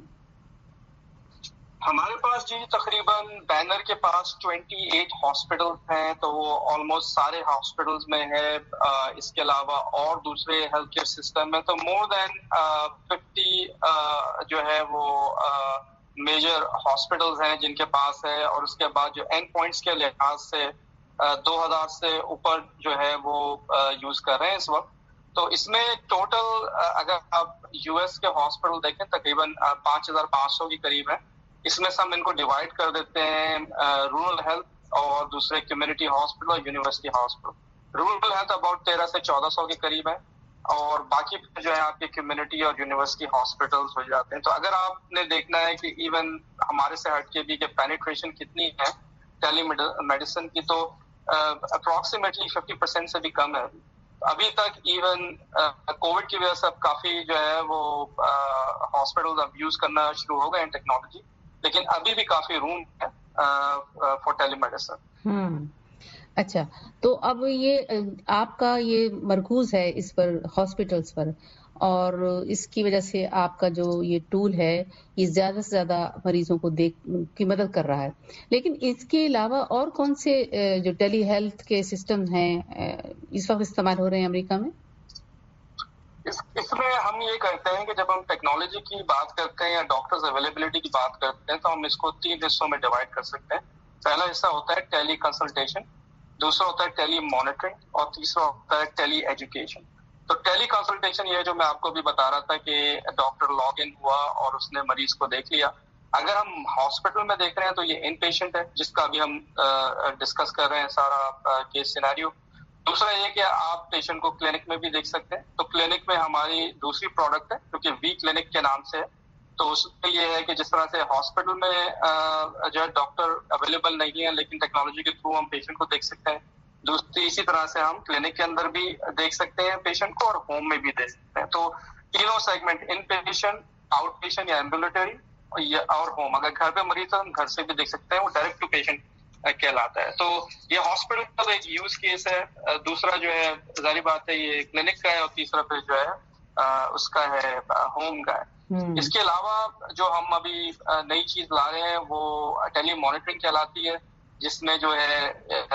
ہمارے پاس جی تقریباً بینر کے پاس ٹوینٹی ایٹ ہاسپٹل ہیں, تو وہ آلموسٹ سارے ہاسپٹلز میں ہے. اس کے علاوہ اور دوسرے ہیلتھ کیئر سسٹم میں تو مور دین ففٹی جو ہے وہ میجر ہاسپٹلز ہیں جن کے پاس ہے. اور اس کے بعد جو اینڈ پوائنٹس کے لحاظ سے دو ہزار سے اوپر جو ہے وہ یوز کر رہے ہیں اس وقت. تو اس میں ٹوٹل اگر آپ یو ایس کے ہاسپٹل دیکھیں تقریباً پانچ ہزار پانچ سو کے قریب ہے, اس میں سے ہم ان کو ڈیوائڈ کر دیتے ہیں رورل ہیلتھ اور دوسرے کمیونٹی ہاسپٹل اور university hospital. Rural health about تیرہ سے چودہ سو کے قریب ہے اور باقی جو ہے آپ کے کمیونٹی اور یونیورسٹی ہاسپٹلس ہو جاتے ہیں. تو اگر آپ نے دیکھنا ہے کہ ایون ہمارے سے ہٹ کے بھی کہ پینیٹریشن کتنی ہے ٹیلی میڈیسن کی, تو اپروکسیمیٹلی ففٹی پرسینٹ سے بھی کم ہے ابھی تک. ایون کووڈ کی وجہ سے اب کافی جو ہے وہ ہاسپٹل اب یوز کرنا شروع ہو گئے ہیں ٹیکنالوجی, لیکن ابھی بھی کافی روم ہے فار ٹیلی میڈیسن. اچھا, تو اب یہ آپ کا یہ مرکوز ہے اس پر ہاسپٹلس پر, اور اس کی وجہ سے آپ کا جو یہ ٹول ہے یہ زیادہ سے زیادہ مریضوں کو دیکھ کی مدد کر رہا ہے. لیکن اس کے علاوہ اور کون سے جو ٹیلی ہیلتھ کے سسٹم ہیں اس وقت استعمال ہو رہے ہیں امریکہ میں؟ اس اس میں ہم یہ کرتے ہیں کہ جب ہم ٹیکنالوجی کی بات کرتے ہیں یا ڈاکٹرز اویلیبلٹی کی بات کرتے ہیں تو ہم اس کو تین حصوں میں ڈیوائڈ کر سکتے ہیں. پہلا حصہ ہوتا ہے ٹیلی کنسلٹیشن, دوسرا ہوتا ہے ٹیلی مانیٹرنگ اور تیسرا ہوتا ہے ٹیلی ایجوکیشن. تو ٹیلی کنسلٹیشن یہ جو میں آپ کو بھی بتا رہا تھا کہ ڈاکٹر لاگ ان ہوا اور اس نے مریض کو دیکھ لیا. اگر ہم ہاسپٹل میں دیکھ رہے ہیں تو یہ ان پیشنٹ ہے جس کا بھی ہم ڈسکس کر رہے ہیں سارا کیس سینیریو. دوسرا یہ کہ آپ پیشنٹ کو کلینک میں بھی دیکھ سکتے ہیں. تو کلینک میں ہماری دوسری پروڈکٹ ہے جو کہ وی کلینک کے نام سے ہے. تو اس میں یہ ہے کہ جس طرح سے ہاسپٹل میں جو ہے ڈاکٹر اویلیبل نہیں ہے لیکن ٹیکنالوجی کے تھرو ہم پیشنٹ کو دیکھ سکتے ہیں, دوسری اسی طرح سے ہم کلینک کے اندر بھی دیکھ سکتے ہیں پیشنٹ کو اور ہوم میں بھی دیکھ سکتے ہیں. تو تینوں segment, inpatient, outpatient یا ایمبولٹری اور ہوم, اگر گھر پہ مریض ہے ہم گھر سے بھی دیکھ سکتے ہیں, وہ ڈائریکٹ ٹو پیشنٹ کہلاتا ہے. تو یہ ہاسپٹل کا ایک یوز کیس ہے. دوسرا جو ہے ظاہری بات ہے یہ کلینک کا ہے, اور تیسرا پھر جو ہے اس کا ہے ہوم کا ہے. اس کے علاوہ جو ہم ابھی نئی چیز لا رہے ہیں وہ ٹیلی مانیٹرنگ کہلاتی ہے, جس میں جو ہے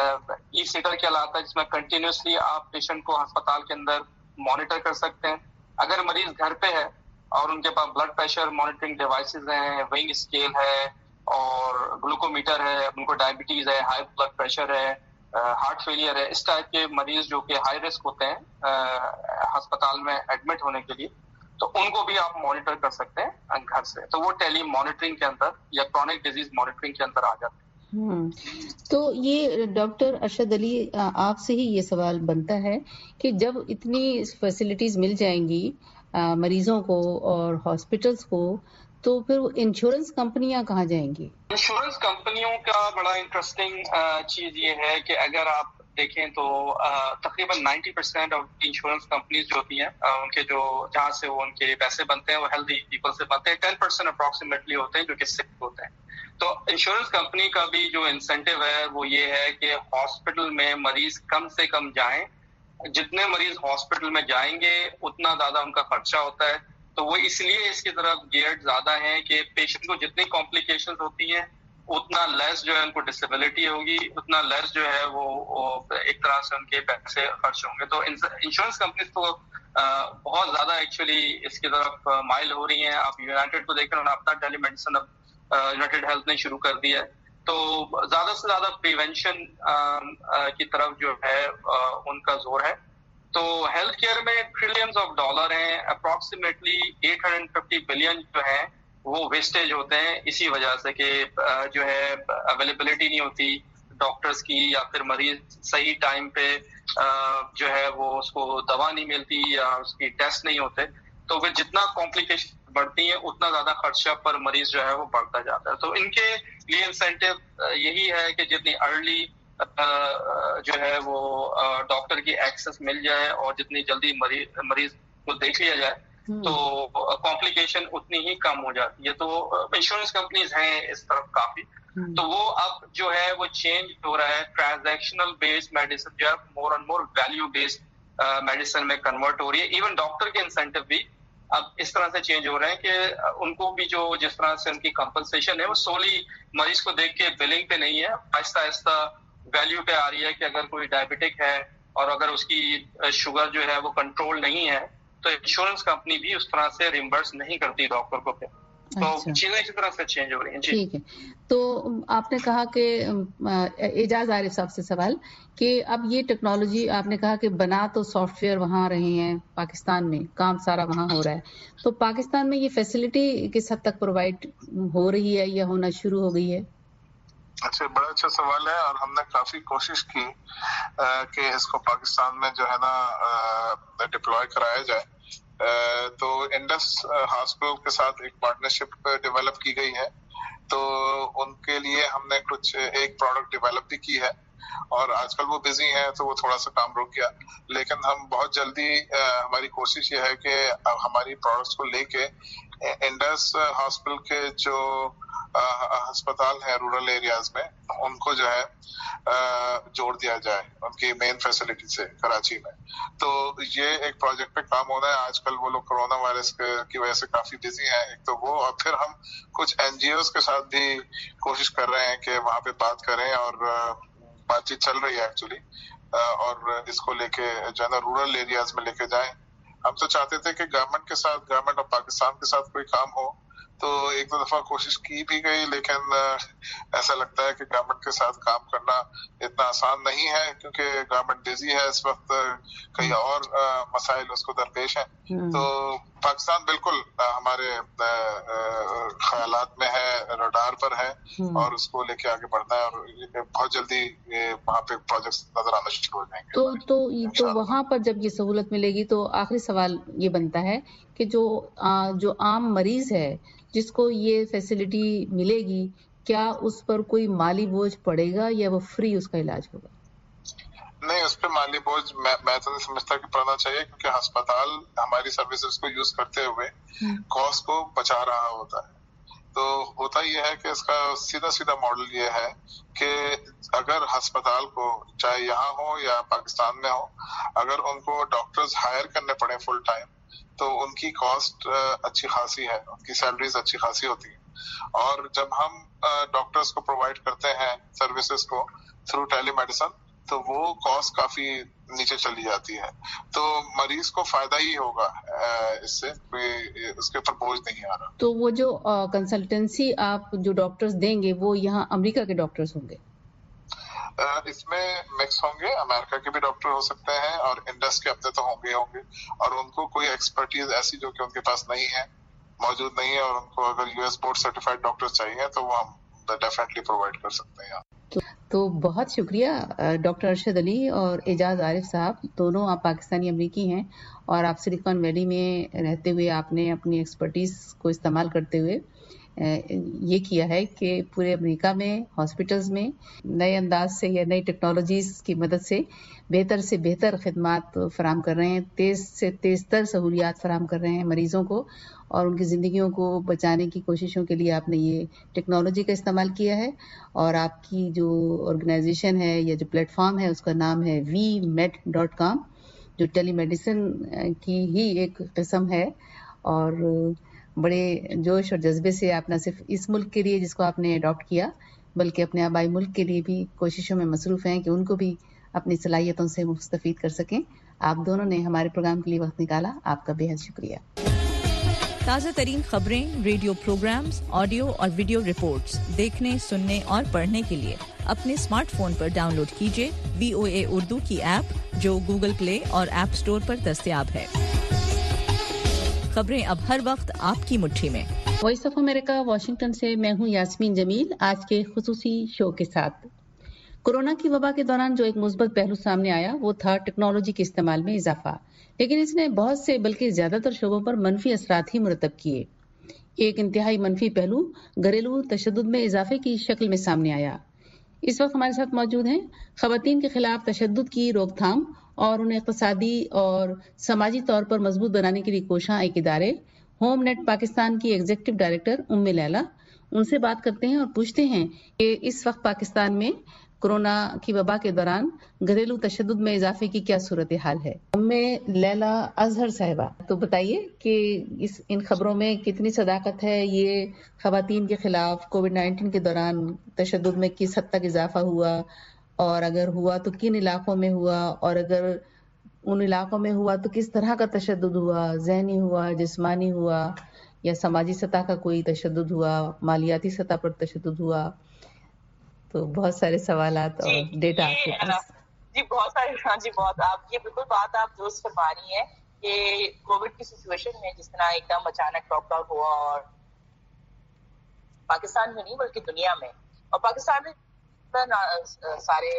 ای سیٹر کہلاتا ہے, جس میں کنٹینیوسلی آپ پیشنٹ کو ہسپتال کے اندر مانیٹر کر سکتے ہیں. اگر مریض گھر پہ ہے اور ان کے پاس بلڈ پریشر مانیٹرنگ ڈیوائسز ہیں, وینگ اسکیل ہے اور گلوکومیٹر ہے, ان کو ڈائبٹیز ہے, ہائی بلڈ پریشر ہے, ہارٹ فیلئر ہے, اس ٹائپ کے مریض جو کہ ہائی رسک ہوتے ہیں ہسپتال میں ایڈمٹ ہونے کے لیے, تو ان کو بھی آپ مانیٹر کر سکتے ہیں گھر سے. تو وہ ٹیلی مانیٹرنگ کے اندر یا کرونک ڈیزیز مانیٹرنگ کے اندر آ جاتے ہیں. ہوں تو یہ ڈاکٹر ارشد علی, آپ سے ہی یہ سوال بنتا ہے کہ جب اتنی فیسلٹیز مل جائیں گی مریضوں کو اور ہاسپٹلس کو, تو پھر انشورنس کمپنیاں کہاں جائیں گی؟ انشورنس کمپنیوں کا بڑا انٹرسٹنگ چیز یہ ہے کہ اگر آپ دیکھیں تو تقریباً ninety percent of insurance companies جو ہوتی ہیں ان کے جو جہاں سے وہ ان کے پیسے بنتے ہیں وہ ہیلدی پیپل سے بنتے ہیں. ٹین پرسینٹ اپروکسیمیٹلی ہوتے ہیں جو کہ سک ہوتے ہیں. تو انشورنس کمپنی کا بھی جو انسینٹیو ہے وہ یہ ہے کہ ہاسپٹل میں مریض کم سے کم جائیں. جتنے مریض ہاسپٹل میں جائیں گے اتنا زیادہ ان کا خرچہ ہوتا ہے. تو وہ اس لیے اس کی طرف گیئرڈ زیادہ ہیں کہ پیشنٹ کو جتنی کمپلیکیشن ہوتی ہیں اتنا لیس جو ہے ان کو ڈسیبلٹی ہوگی, اتنا لیس جو ہے وہ ایک طرح سے ان کے پیسے خرچ ہوں گے. تو انشورنس کمپنیز تو بہت زیادہ ایکچولی اس کی طرف مائل ہو رہی ہیں. آپ یونائٹیڈ کو دیکھ رہے ہیں, اپنا ٹیلی میڈیسن اب یونائٹیڈ ہیلتھ نے شروع کر دیا ہے. تو زیادہ سے زیادہ پریونشن کی طرف جو ہے ان کا زور ہے. تو ہیلتھ کیئر میں ٹریلینز آف ڈالر ہیں, approximately eight hundred fifty billion جو ہیں وہ ویسٹیج ہوتے ہیں اسی وجہ سے کہ جو ہے اویلیبلٹی نہیں ہوتی ڈاکٹرز کی, یا پھر مریض صحیح ٹائم پہ جو ہے وہ اس کو دوا نہیں ملتی یا اس کی ٹیسٹ نہیں ہوتے. تو پھر جتنا کمپلیکیشن بڑھتی ہیں اتنا زیادہ خرچہ پر مریض جو ہے وہ بڑھتا جاتا ہے. تو ان کے لیے انسینٹیو یہی ہے کہ جتنی ارلی جو ہے وہ ڈاکٹر کی ایکسس مل جائے اور جتنی جلدی مریض مریض کو دیکھ لیا جائے تو کمپلیکیشن اتنی ہی کم ہو جاتی ہے. تو انشورنس کمپنیز ہیں اس طرف کافی. تو وہ اب جو ہے وہ چینج ہو رہا ہے, ٹرانزیکشنل بیسڈ میڈیسن جو ہے more and more value based medicine میں کنورٹ ہو رہی ہے. ایون ڈاکٹر کے انسینٹیو بھی اب اس طرح سے چینج ہو رہے ہیں کہ ان کو بھی جو جس طرح سے ان کی کمپنسیشن ہے وہ سولی مریض کو دیکھ کے بلنگ پہ نہیں ہے, آہستہ آہستہ ویلیو پہ آ رہی ہے کہ اگر کوئی ڈائبٹک ہے اور اگر اس کی شوگر جو ہے وہ کنٹرول نہیں ہے تو انشورنس کمپنی بھی اس طرح سے ریمبرس نہیں کرتی ڈاکٹر کو. तो चीजें की तरफ से चेंज हो रही हैं। ठीक है, तो आपने कहा कि एजाज आरिफ साहब से सवाल कि अब ये टेक्नोलॉजी आपने कहा कि बना तो सॉफ्टवेयर वहाँ रहे हैं पाकिस्तान में, काम सारा वहाँ हो रहा है, तो पाकिस्तान में ये फैसिलिटी किस हद तक प्रोवाइड हो रही है या होना शुरू हो गई है? अच्छा, बड़ा अच्छा सवाल है और हमने काफी कोशिश की कि इसको पाकिस्तान में जो है ना डिप्लॉय कराया जाए। Uh, तो इंडस हॉस्पिटल के साथ एक पार्टनरशिप डेवलप की गई है, तो उनके लिए हमने कुछ एक प्रोडक्ट डेवलप भी की है और आजकल वो बिजी हैं तो वो थोड़ा सा काम रुक गया, लेकिन हम बहुत जल्दी uh, हमारी कोशिश ये है कि हमारी प्रोडक्ट्स को लेके इंडस हॉस्पिटल के जो अस्पताल है रूरल एरियाज में उनको जो है जोड़ दिया जाए उनकी मेन फैसिलिटी से कराची में। तो ये एक प्रोजेक्ट पे काम हो रहा है। आजकल वो लोग कोरोना वायरस की वजह से काफी बिजी हैं, एक तो वो, और फिर हम कुछ एनजीओ के साथ भी कोशिश कर रहे हैं कि वहां पे बात करें और बातचीत चल रही है एक्चुअली, और इसको लेके जो है ना रूरल एरियाज में लेके जाएं। हम तो चाहते थे कि गवर्नमेंट के साथ, गवर्नमेंट ऑफ पाकिस्तान के साथ कोई काम हो, तो एक दो दफा कोशिश की भी गई, लेकिन ऐसा लगता है कि गवर्नमेंट के साथ काम करना इतना आसान नहीं है क्योंकि गवर्नमेंट बिजी है इस वक्त, कई और मसाइल उसको दरपेश हैं। तो पाकिस्तान बिल्कुल हमारे ख्यालात में है, रडार पर है और उसको लेके आगे बढ़ना है और बहुत जल्दी वहाँ पे प्रोजेक्ट्स नजर आना शुरू हो जाएंगे। तो तो तो वहाँ पर जब ये सहूलत मिलेगी तो आखिरी सवाल ये बनता है कि जो आ, जो आम मरीज है जिसको ये फैसिलिटी मिलेगी, क्या उस पर कोई माली बोझ पड़ेगा या वो फ्री उसका इलाज होगा? नहीं, उस पर माली बोझ मैं मैं तो नहीं समझता कि पड़ना चाहिए, क्योंकि अस्पताल हमारी सर्विसेज को यूज करते हुए कॉस्ट को बचा रहा होता है। तो होता यह है कि इसका सीधा सीधा मॉडल ये है कि अगर अस्पताल को, चाहे यहाँ हो या पाकिस्तान में हो, अगर उनको डॉक्टर्स हायर करने पड़े फुल टाइम तो उनकी कॉस्ट अच्छी खासी है, उनकी सैलरीज अच्छी खासी होती है। और जब हम डॉक्टर्स को प्रोवाइड करते हैं सर्विसेज को थ्रू टेलीमेडिसिन तो वो कॉस्ट काफी नीचे चली जाती है, तो मरीज को फायदा ही होगा इससे, कोई उसके ऊपर बोझ नहीं आ रहा। तो वो जो कंसल्टेंसी आप जो डॉक्टर्स देंगे वो यहाँ अमेरिका के डॉक्टर्स होंगे? इसमें मिक्स होंगे, अमेरिका के भी डॉक्टर हो सकते हैं और इंडस के अपने तो होंगे होंगे और उनको कोई एक्सपर्टीज ऐसी जो कि उनके पास नहीं है, मौजूद नहीं है, और उनको अगर यूएस बोर्ड सर्टिफाइड डॉक्टर्स चाहिए तो वो हम डेफिनेटली प्रोवाइड कर सकते हैं। तो, तो बहुत शुक्रिया डॉक्टर अरशद अली और एजाज आरिफ साहब, दोनों आप पाकिस्तानी अमरीकी हैं और आप सिलिकॉन वैली में रहते हुए आपने अपनी एक्सपर्टीज को इस्तेमाल करते हुए ये किया है कि पूरे अमेरिका में हॉस्पिटल्स में नए अंदाज से या नई टेक्नोलॉजीज की मदद से बेहतर से बेहतर खिदमात फराम कर रहे हैं, तेज से तेज तर सहूलियात फराम कर रहे हैं मरीजों को और उनकी ज़िंदगियों को बचाने की कोशिशों के लिए आपने ये टेक्नोलॉजी का इस्तेमाल किया है। और आपकी जो ऑर्गेनाइजेशन है या जो प्लेटफॉर्म है उसका नाम है वी मेड डॉट कॉम, जो टेलीमेडिसिन की ही एक किस्म है और बड़े जोश और जज्बे से आप न सिर्फ इस मुल्क के लिए जिसको आपने अडॉप्ट किया बल्कि अपने आबाई मुल्क के लिए भी कोशिशों में मसरूफ हैं कि उनको भी अपनी सलाहियतों से मुस्तफीद कर सकें। आप दोनों ने हमारे प्रोग्राम के लिए वक्त निकाला, आपका बेहद शुक्रिया। ताज़ा तरीन खबरें, रेडियो प्रोग्राम्स, ऑडियो और वीडियो रिपोर्ट्स देखने, सुनने और पढ़ने के लिए अपने स्मार्टफोन पर डाउनलोड कीजिए वीओए उर्दू की ऐप, जो गूगल प्ले और ऐप स्टोर पर दस्तयाब है। खबरें अब हर वक्त आपकी मुट्ठी में। वॉइस ऑफ अमेरिका वाशिंगटन से मैं हूं यास्मीन जमील, आज के खुसूसी शो के साथ। कोरोना की वबा के दौरान जो एक मुस्बत पहलू सामने आया वो था टेक्नोलॉजी के इस्तेमाल में इजाफा, लेकिन इसने बहुत से बल्कि ज्यादातर शोबों पर मनफी असरात ही मुरतब किए। एक इंतहाई मनफी पहलू घरेलू तशद्दुद में इजाफे की शक्ल में सामने आया। इस वक्त हमारे साथ मौजूद हैं खवातीन के खिलाफ तशद्दुद की रोकथाम और उन्हें इक़्तिसादी और समाजी तौर पर मजबूत बनाने के लिए कोशां एक इदारे होम नेट पाकिस्तान की एग्जीक्यूटिव डायरेक्टर उम्मे लैला। उनसे बात करते हैं और पूछते हैं कि इस वक्त पाकिस्तान में कोरोना की वबा के दौरान घरेलू तशद्दुद में इजाफे की क्या सूरत हाल है। उम्मे लैला अजहर साहिबा, तो बताइए कि इस इन खबरों में कितनी सदाकत है, ये खवातीन के खिलाफ कोविड नाइन्टीन के दौरान तशद्दुद में किस हद तक इजाफा हुआ और अगर हुआ तो किन इलाकों में हुआ और अगर उन इलाकों में हुआ तो किस तरह का तशद्दुद हुआ, ज़हनी हुआ, जिस्मानी हुआ या समाजी सतह का कोई तशद्दुद हुआ, मालियाती सतह पर तशद्दुद हुआ? तो बहुत सारे सवालात और डेटा आपके पास। जी बहुत सारे, हाँ जी बहुत, आप ये बिल्कुल बात आप दुरुस्त फरमा रही हैं कि कोविड की सिचुएशन में जिस तरह एकदम अचानक लॉकडाउन हुआ, और पाकिस्तान में नहीं बल्कि दुनिया में, और पाकिस्तान में सारे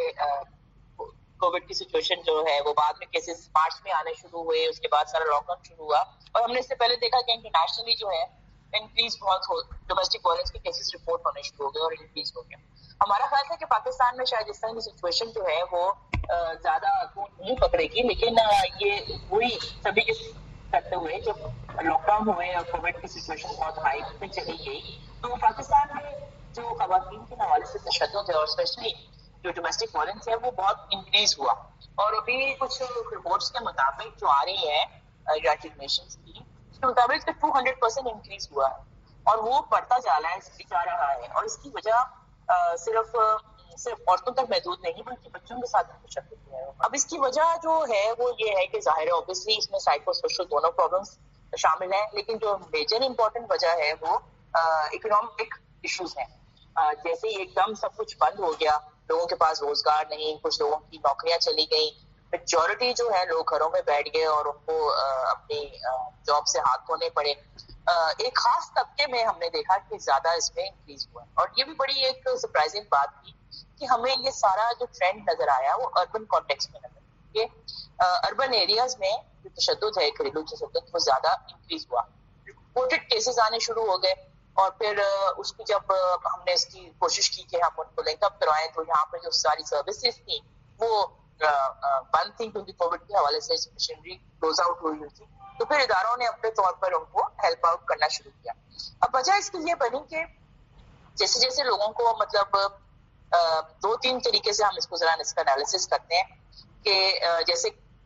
कोविड की सिचुएशन जो है वो बाद में केसेस मार्च में आने शुरू हुए, उसके बाद सारा लॉकडाउन शुरू हुआ, और हमने इससे पहले देखा कि इंटरनेशनली जो है इंक्रीज बहुत हो, डोमेस्टिक वायलेंस के केसेस रिपोर्ट होने शुरू हो गए और इंक्रीज हो गया। हमारा ख्याल है कि पाकिस्तान में शायद इस तरह की सिचुएशन जो है वो ज्यादा नहीं पकड़ेगी, लेकिन ये वही सभी के करते हुए जब लॉकडाउन हुए और कोविड की सिचुएशन बहुत हाई में चली गई, तो पाकिस्तान में जो खवातीन के हवाले से तशद्दुद है और स्पेशली जो डोमेस्टिक वायलेंस है वो बहुत इंक्रीज हुआ। और अभी कुछ रिपोर्ट्स के मुताबिक जो आ रही है यूनाइटेड नेशंस की, उसके मुताबिक तो टू हंड्रेड परसेंट इंक्रीज हुआ है और वो बढ़ता जा रहा है, जा रहा है। और इसकी वजह Uh, सिर्फ सिर्फ औरतों तक महदूद नहीं बल्कि बच्चों के साथ तशद्दुद है। अब इसकी वजह जो है वो ये है कि जाहिर है ऑब्वियसली इसमें साइको सोशल दोनों प्रॉब्लम्स शामिल हैं, लेकिन जो मेजर इंपॉर्टेंट वजह है वो इकोनॉमिक इश्यूज हैं। uh, जैसे ही एकदम सब कुछ बंद हो गया, लोगों के पास रोजगार नहीं, कुछ लोगों की नौकरियां चली गई, मेजॉरिटी जो है लोग घरों में बैठ गए और उनको uh, अपनी जॉब uh, से हाथ धोने पड़े। Uh, एक खास तबके में हमने देखा कि ज्यादा इसमें इंक्रीज हुआ, और ये भी बड़ी एक सरप्राइजिंग बात थी कि हमें ये सारा जो ट्रेंड नजर आया वो अर्बन कॉन्टेक्स्ट में नजर आया। अर्बन एरियाज में जो तशद्दुद है, घरेलू तशद्दुद, वो ज्यादा इंक्रीज हुआ, रिपोर्टेड केसेस आने शुरू हो गए, और फिर uh, उसकी जब uh, हमने इसकी कोशिश की कि हम उनको लिंकअप करवाएं, तो यहाँ पर जो सारी सर्विसेज थी वो uh, uh, बंद थी क्योंकि कोविड के हवाले से मशीनरी क्लोज आउट हुई हुई थी। तो फिर इदारों ने अपने तौर पर उनको हेल्प आउट करना शुरू किया। अब वजह इसकी ये बनी कि जैसे जैसे लोगों को मतलब दो तीन तरीके से हम इसको जरा इसका एनालिसिस करते हैं कि जैसे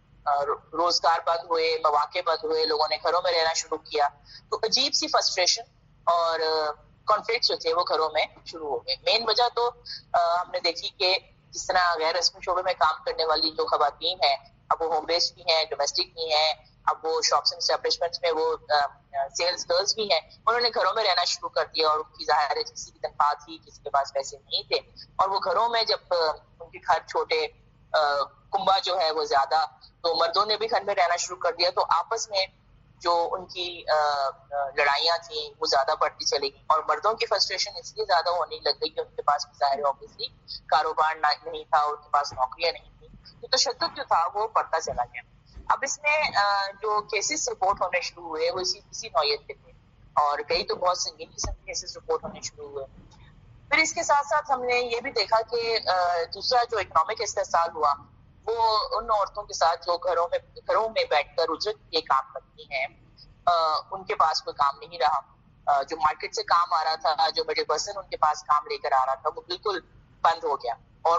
रोजगार बंद हुए, मौके बंद हुए, लोगों ने घरों में रहना शुरू किया, तो अजीब सी फ्रस्ट्रेशन और कॉन्फ्लिक्ट जो थे वो घरों में शुरू हो गए। मेन वजह तो हमने देखी कि जिस तरह गैर रस्मी शोबे में काम करने वाली जो खवातीन हैं, अब वो होम बेस्ड भी हैं, डोमेस्टिक भी हैं, अब वो शॉप्स एंड एस्टेब्लिशमेंट्स में वो सेल्स गर्ल्स भी हैं, उन्होंने घरों में रहना शुरू कर दिया, और उनकी जाहिर है किसी की तनख्वाह थी, किसी के पास पैसे नहीं थे, और वो घरों में जब उनके घर छोटे, कुंबा जो है वो ज्यादा, तो मर्दों ने भी घर में रहना शुरू कर दिया, तो आपस में जो उनकी लड़ाइयाँ थी वो ज्यादा बढ़ती चली गई, और मर्दों की फ्रस्ट्रेशन इसलिए ज्यादा होने लग गई कि उनके पास जाहिर है ऑब्वियसली कारोबार नहीं था, उनके पास नौकरियां नहीं थी, तो तशद्दुद जो था वो बढ़ता चला गया। अब इसमें जो केसेस रिपोर्ट होने शुरू हुए वो इसी इसी नौयत के थे, और कई तो बहुत संगीन किस्म के केसेस रिपोर्ट होने शुरू हुए। फिर इसके साथ साथ हमने ये भी देखा कि दूसरा जो इकोनॉमिक इस्तेसाल हुआ वो उन औरतों के साथ जो घरों में घरों में बैठकर उजरत के काम करती हैं, उनके पास कोई काम नहीं रहा। जो मार्केट से काम आ रहा था, जो मिडिल पर्सन उनके पास काम लेकर आ रहा था, वो बिल्कुल बंद हो गया, और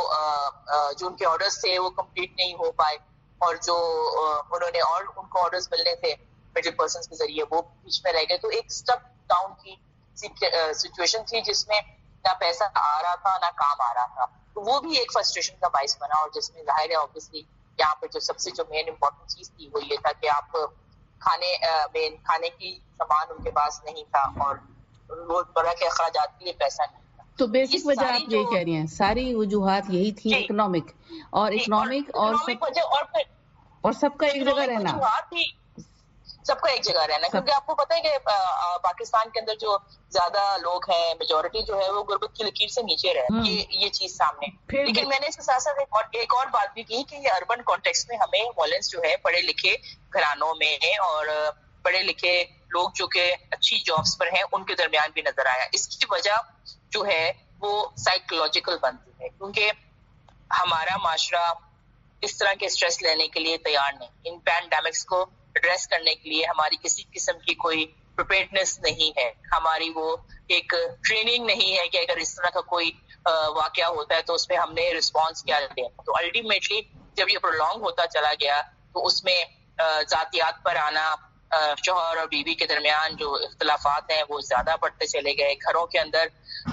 वो जो उनके ऑर्डर्स थे वो कंप्लीट नहीं हो पाए, और जो उन्होंने और उनको ऑर्डर्स मिलने थे मिडिल पर्सन के जरिए वो बीच में रह गए। तो एक स्टक डाउन की सिचुएशन थी जिसमें ना पैसा आ रहा था ना काम आ रहा था, तो वो भी एक फ्रस्ट्रेशन का बाइस बना, और जिसमें जाहिर है ऑब्वियसली यहाँ पे जो सबसे जो मेन इम्पोर्टेंट चीज थी वो ये था कि आप खाने में खाने की सामान उनके पास नहीं था, और रोजमर्रा के अखराजात के लिए पैसा नहीं था। तो बेसिक वजह आप यही कह रही हैं, सारी वजूहात यही थी, इकोनॉमिक और इकोनॉमिक और और और सबका एक जगह रहना, सबका एक जगह रहना, क्योंकि आपको पता है कि पाकिस्तान के अंदर जो ज्यादा लोग हैं, मेजोरिटी जो है वो गुर्बत की लकीर से नीचे रहे, ये ये चीज सामने। लेकिन मैंने इसके साथ साथ एक और एक और बात भी की कि ये अर्बन कॉन्टेक्स्ट में हमें वायलेंस जो है पढ़े लिखे घरानों में और पढ़े लिखे लोग जो कि अच्छी जॉब्स पर हैं उनके दरमियान भी नजर आया। इसकी वजह जो है वो साइकोलॉजिकल बनती है, क्योंकि हमारा माशरा इस तरह के स्ट्रेस लेने के लिए तैयार नहीं। इन पैंडेमिक्स को एड्रेस करने के लिए हमारी किसी किस्म की कोई प्रिपेयर्डनेस नहीं है, हमारी वो एक ट्रेनिंग नहीं है कि अगर इस तरह का कोई वाकया होता है तो उसमें हमने रिस्पॉन्स क्या दें। तो अल्टीमेटली जब ये प्रोलॉन्ग होता चला गया तो उसमें जातियात पर आना, शौहर और बीवी के दरमियान जो इख्तलाफात हैं वो ज्यादा बढ़ते चले गए, घरों के अंदर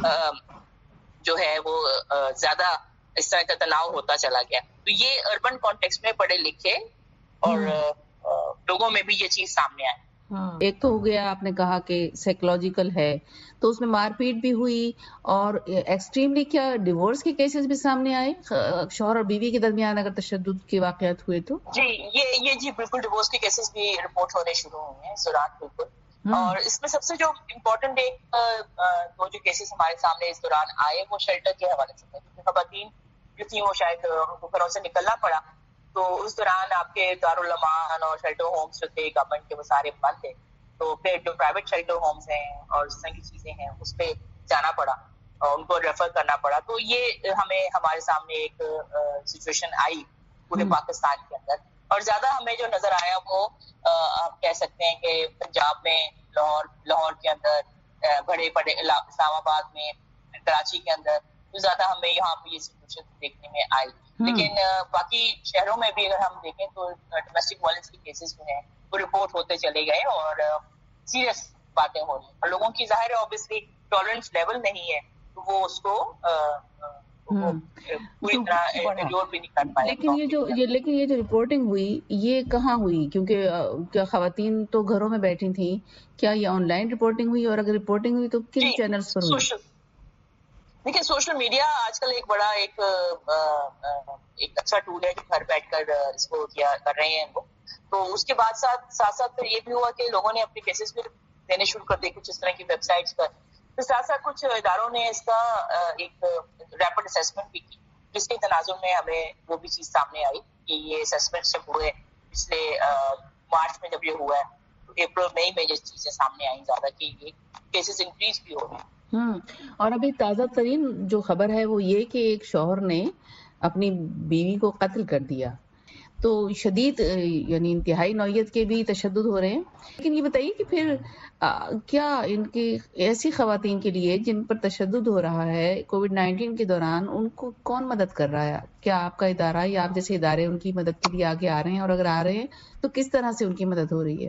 जो है वो ज्यादा इस तरह का तनाव होता चला गया। तो ये अर्बन कॉन्टेक्स्ट में पढ़े लिखे और लोगों में भी ये चीज सामने आए। ایک تو ہو گیا آپ نے کہا کہ سائیکولوجیکل ہے, تو اس میں مار پیٹ بھی ہوئی, اور ایکسٹریملی کیا ڈیورس کے کیسز بھی سامنے آئے, شوہر اور بیوی کے درمیان اگر تشدد کے واقعات ہوئے تو؟ جی یہ یہ جی بالکل ڈیورس کے کیسز بھی رپورٹ ہونے شروع ہوئے ہیں اس دوران بالکل. اور اس میں سب سے جو امپورٹنٹ ایک دو جو کیسز ہمارے سامنے اس دوران آئے وہ شیلٹر کے حوالے سے, کیونکہ خواتین جو تھیں وہ شاید ان کو گھروں سے نکلنا پڑا, تو اس دوران آپ کے دارالامان اور شیلٹر ہومس جو تھے گورنمنٹ کے وہ سارے بند تھے, تو پھر جو پرائیویٹ شیلٹر ہومس ہیں اور اس طرح کی چیزیں ہیں اس پہ جانا پڑا اور ان کو ریفر کرنا پڑا. تو یہ ہمیں ہمارے سامنے ایک سچویشن آئی پورے پاکستان کے اندر, اور زیادہ ہمیں جو نظر آیا وہ ہم کہہ سکتے ہیں کہ پنجاب میں, لاہور لاہور کے اندر, بڑے بڑے اسلام آباد میں, کراچی کے اندر, تو زیادہ ہمیں یہاں پہ یہ سچویشن دیکھنے میں آئی. لیکن باقی شہروں میں بھی اگر ہم دیکھیں تو ڈومیسٹک وائلنس کے کیسز جو ہیں وہ رپورٹ ہوتے چلے گئے اور سیریس باتیں ہو رہی ہیں, اور لوگوں کی ظاہر ہے اوبیسلی ٹالرنس لیول نہیں ہے, تو وہ اس کو پوری طرح انڈور بھی نہیں کر پائے. لیکن یہ جو یہ لیکن یہ جو رپورٹنگ ہوئی یہ کہاں ہوئی, کیونکہ کیا خواتین تو گھروں میں بیٹھی تھیں, کیا یہ آن لائن رپورٹنگ ہوئی, اور اگر رپورٹنگ ہوئی تو کن چینلز پر ہوئی؟ دیکھیں سوشل میڈیا آج کل ایک بڑا ایک ایک اچھا ٹول ہے جو گھر بیٹھ کر اس کو کیا کر رہے ہیں وہ. تو اس کے بعد ساتھ ساتھ ساتھ پھر یہ بھی ہوا کہ لوگوں نے اپنے کیسز بھی دینے شروع کر دیے کچھ اس طرح کی ویب سائٹس پر. پھر ساتھ ساتھ کچھ اداروں نے اس کا ایک ریپڈ اسیسمنٹ بھی کی, جس کے تناظر میں ہمیں وہ بھی چیز سامنے آئی کہ یہ اسیسمنٹ جب ہوئے پچھلے مارچ میں جب یہ ہوا ہے تو اپریل مئی میں یہ چیزیں سامنے آئیں زیادہ کہ یہ کیسز انکریز بھی ہو گئے. ہوں اور ابھی تازہ ترین جو خبر ہے وہ یہ کہ ایک شوہر نے اپنی بیوی کو قتل کر دیا, تو شدید یعنی انتہائی نوعیت کے بھی تشدد ہو رہے ہیں. لیکن یہ بتائیے کہ پھر کیا ان کی ایسی خواتین کے لیے جن پر تشدد ہو رہا ہے کووڈ نائنٹین کے دوران ان کو کون مدد کر رہا ہے؟ کیا آپ کا ادارہ یا آپ جیسے ادارے ان کی مدد کے لیے آگے آ رہے ہیں, اور اگر آ رہے ہیں تو کس طرح سے ان کی مدد ہو رہی ہے؟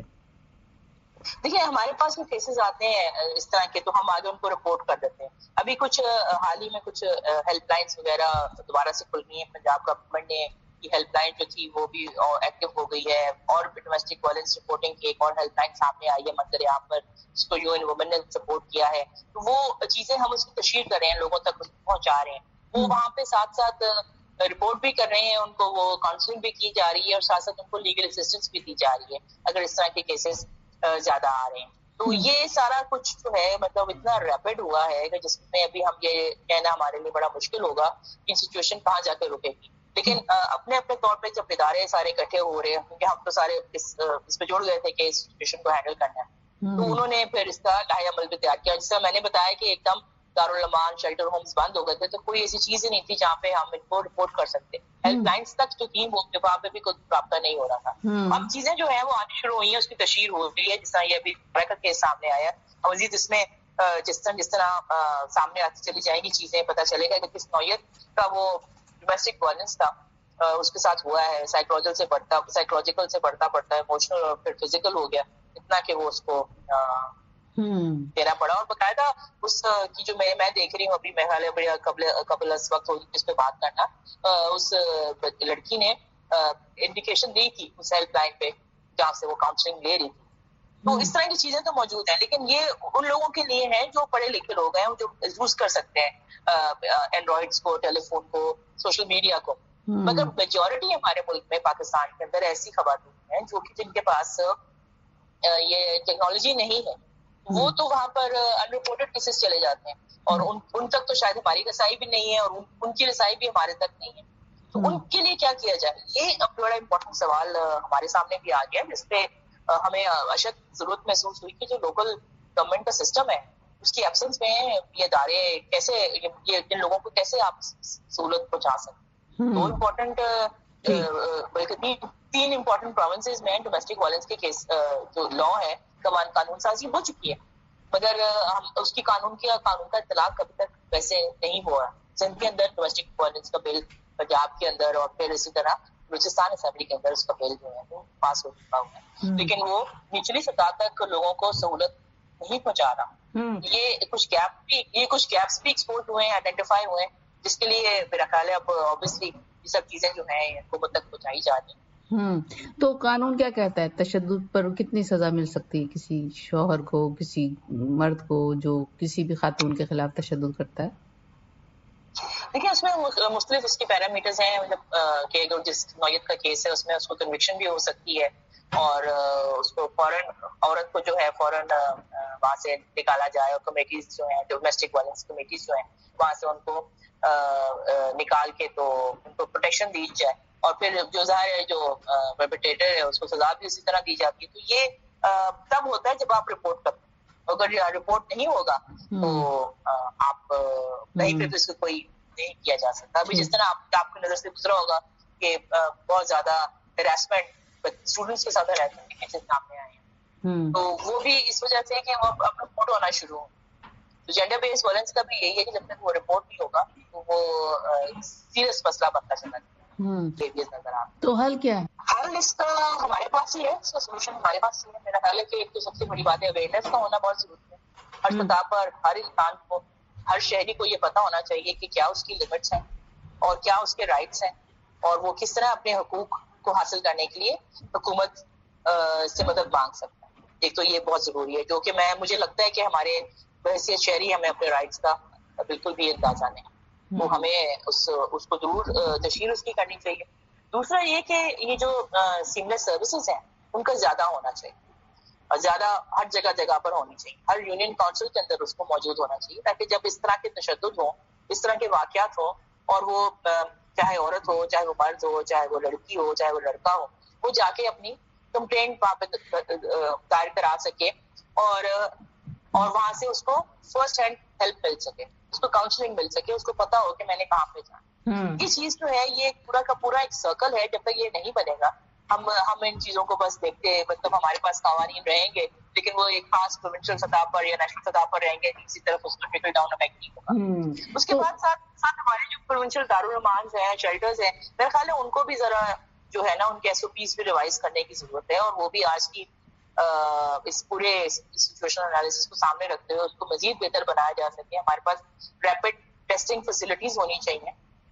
دیکھیے ہمارے پاس جو کیسز آتے ہیں اس طرح کے تو ہم آگے ان کو رپورٹ کر دیتے ہیں. ابھی کچھ حال ہی میں کچھ ہیلپ لائنس وغیرہ دوبارہ سے کھل گئی ہیں. پنجاب گورنمنٹ نے کی ہیلپ لائن جو تھی وہ بھی ایکٹیو ہو گئی ہے, اور ڈومیسٹک وائلنس رپورٹنگ کی ایک اور ہیلپ لائن سامنے آئی ہے منظر عام پر, جس کو یو این وومن نے سپورٹ کیا ہے. تو وہ چیزیں ہم اس کی تشہیر کر رہے ہیں, لوگوں تک پہنچا رہے ہیں. وہ وہاں پہ ساتھ ساتھ رپورٹ بھی کر رہے ہیں, ان کو وہ کاؤنسلنگ بھی کی جا رہی ہے, اور ساتھ ساتھ ان کو لیگل اسسٹنس بھی دی جا رہی ہے اگر اس طرح کے کیسز زیادہ آ رہے ہیں. تو یہ سارا کچھ جو ہے مطلب اتنا ریپڈ ہوا ہے کہ جس میں ابھی ہم یہ کہنا ہمارے لیے بڑا مشکل ہوگا کہ سچویشن کہاں جا کے رکے گی. لیکن اپنے اپنے طور پہ جب ادارے سارے اکٹھے ہو رہے ہیں, کیونکہ ہم تو سارے اس پہ جڑ گئے تھے کہ اس سچویشن کو ہینڈل کرنا ہے, تو انہوں نے پھر اس کا لاہے عمل بھی تیار کیا. جس طرح میں نے بتایا کہ ایک دم دارالامان شیلٹر ہومز بند ہو گئے تھے, تو کوئی ایسی چیز ہی نہیں تھی جہاں پہ ہم ان کو رپورٹ کر سکتے. ہیلپ لائنس تک جو تھی وہ وہاں پہ بھی کوئی رابطہ نہیں ہو رہا تھا. اب چیزیں جو ہیں وہ آنی شروع ہوئی ہیں, اس کی تشہیر ہو رہی ہے, جس طرح یہ ابھی کا کیس سامنے آیا. مزید اس میں جس طرح جس طرح سامنے آتی چلی جائیں گی چیزیں, پتہ چلے گا کہ کس نوعیت کا وہ ڈومیسٹک وائلنس تھا اس کے ساتھ ہوا ہے. سائیکولوجیکل سے بڑھتا سائیکولوجیکل سے بڑھتا پڑتا ہے ایموشنل اور پھر فزیکل ہو گیا, اتنا کہ وہ اس کو دینا پڑا. اور باقاعدہ اس کی جو میں میں دیکھ رہی ہوں ابھی میں قبل قبل اس وقت ہوگی اس پہ بات کرنا, اس لڑکی نے انڈیکیشن دی تھی اس ہیلپ لائن پہ جہاں سے وہ کاؤنسلنگ لے رہی تھی. تو اس طرح کی چیزیں تو موجود ہیں, لیکن یہ ان لوگوں کے لیے ہیں جو پڑھے لکھے لوگ ہیں, جو یوز کر سکتے ہیں اینڈرائڈس کو, ٹیلی فون کو, سوشل میڈیا کو. مگر میجورٹی ہمارے ملک میں پاکستان کے اندر ایسی خواتین ہیں جو کہ جن کے پاس یہ ٹیکنالوجی نہیں ہے, وہ تو وہاں پر ان رپورٹڈ کیسز چلے جاتے ہیں, اور ان ان تک تو شاید ہماری رسائی بھی نہیں ہے, اور ان کی رسائی بھی ہمارے تک نہیں ہے. تو ان کے لیے کیا کیا جائے, یہ اب بڑا امپورٹنٹ سوال ہمارے سامنے بھی آ گیا, جس پہ ہمیں اشد ضرورت محسوس ہوئی کہ جو لوکل گورنمنٹ کا سسٹم ہے اس کی ایبسنس میں یہ ادارے کیسے یہ ان لوگوں کو کیسے آپ سہولت پہنچا سکتے. دو امپورٹنٹ بلکہ تین امپورٹنٹ پروونسز میں ڈومیسٹک وائلنس کے کیس جو لا ہے قانون سازی ہو چکی ہے, مگر ہم اس کی قانون کی قانون کا اطلاق ابھی تک ویسے نہیں ہوا. سندھ کے اندر ڈومیسٹک وائلنس کا بل, پنجاب کے اندر, اور پھر اسی طرح بلوچستان اسمبلی کے اندر اس کا بل جو ہے وہ پاس ہو چکا ہوا ہے, لیکن وہ نچلی سطح تک لوگوں کو سہولت نہیں پہنچا رہا. یہ کچھ گیپ بھی یہ کچھ گیپس بھی ایکسپورٹ ہوئے ہیں, آئیڈینٹیفائی ہوئے ہیں, جس کے لیے میرا خیال ہے اب obviously یہ سب چیزیں جو ہیں حکومت تک پہنچائی جا رہی ہیں. ہوں تو قانون کیا کہتا ہے تشدد پر کتنی سزا مل سکتی ہے کسی شوہر کو کسی مرد کو جو کسی بھی خاتون کے خلاف تشدد کرتا ہے؟ دیکھیے اس میں مختلف اس کے پیرامیٹرز ہیں، مطلب کہ اگر جس نوعیت کا کیس ہے اس میں اس کو کنوکشن بھی ہو سکتی ہے اور اس کو فوراً عورت کو جو ہے فوراً وہاں سے نکالا جائے اور کمیٹیز جو ہیں ڈومیسٹک وائلنس کمیٹیز جو ہیں وہاں سے ان کو نکال کے تو ان کو پروٹیکشن دی جائے اور پھر جو ظاہر ہے جو پرپیٹریٹر ہے اس کو سزا بھی اسی طرح دی جاتی ہے. تو یہ تب ہوتا ہے جب آپ رپورٹ کرتے ہیں، اگر رپورٹ نہیں ہوگا تو آپ کہیں پہ اس کو کوئی نہیں کیا جا سکتا. ابھی جس طرح آپ آپ کی نظر سے گزرا ہوگا کہ بہت زیادہ ہراسمنٹ اسٹوڈنٹس کے ساتھ ہراسمنٹ کے کیسز سامنے آئے ہیں، تو وہ بھی اس وجہ سے کہ وہ اب رپورٹ ہونا شروع ہو. تو جینڈر بیس وائلنس کا بھی یہی ہے کہ جب تک وہ رپورٹ نہیں ہوگا تو وہ سیریس مسئلہ بنتا چلا جائے. تو حل کیا ہے؟ حل اس کا ہمارے پاس ہی ہے، اس کا سولوشن ہمارے پاس ہی ہے. میرا خیال ہے کہ ایک تو سب سے بڑی بات ہے اویئرنیس کا ہونا بہت ضروری ہے. ہر سطح پر ہر انسان کو، ہر شہری کو یہ پتا ہونا چاہیے کہ کیا اس کی لمٹس ہیں اور کیا اس کے رائٹس ہیں اور وہ کس طرح اپنے حقوق کو حاصل کرنے کے لیے حکومت سے مدد مانگ سکتا ہے. ایک تو یہ بہت ضروری ہے جو کہ میں مجھے لگتا ہے کہ ہمارے بحیثیت شہری ہمیں اپنے رائٹس کا بالکل بھی اندازہ نہیں، وہ ہمیں اس اس کو ضرور تشہیر اس کی کرنی چاہیے. دوسرا یہ کہ یہ جو سیملیس سروسز ہیں ان کا زیادہ ہونا چاہیے اور زیادہ ہر جگہ جگہ پر ہونی چاہیے. ہر یونین کاؤنسل کے اندر اس کو موجود ہونا چاہیے تاکہ جب اس طرح کے تشدد ہوں، اس طرح کے واقعات ہوں اور وہ چاہے عورت ہو، چاہے وہ مرد ہو، چاہے وہ لڑکی ہو، چاہے وہ لڑکا ہو، وہ جا کے اپنی کمپلینٹ وہاں پہ دائر کرا سکے اور اور وہاں سے اس کو فرسٹ ہینڈ ہیلپ مل سکے، اس کو کاؤنسلنگ مل سکے، اس کو پتا ہو کہ میں نے کہاں پہ جانا. یہ چیز جو ہے یہ پورا کا پورا ایک سرکل ہے. جب تک یہ نہیں بنے گا ہم ہم ان چیزوں کو بس دیکھتے مطلب ہمارے پاس قوانین رہیں گے لیکن وہ ایک خاص پروونشل سطح پر یا نیشنل سطح پر رہیں گے، کسی طرف اس کا ٹرکل ڈاؤن افیکٹ نہیں ہوگا. اس کے بعد ساتھ ساتھ ہمارے جو پروونشل دارالمعارض ہیں، شیلٹرز ہیں، میرا خیال ہے ان کو بھی ذرا جو ہے نا ان کے ایس او پیز بھی ریوائز کرنے کی ضرورت ہے اور وہ بھی آج کی اس پورے سچویشن انالیسس کو سامنے رکھتے ہوئے اس کو مزید بہتر بنایا جا سکے. ہمارے پاس ریپڈ ٹیسٹنگ فیسلٹیز ہونی چاہیے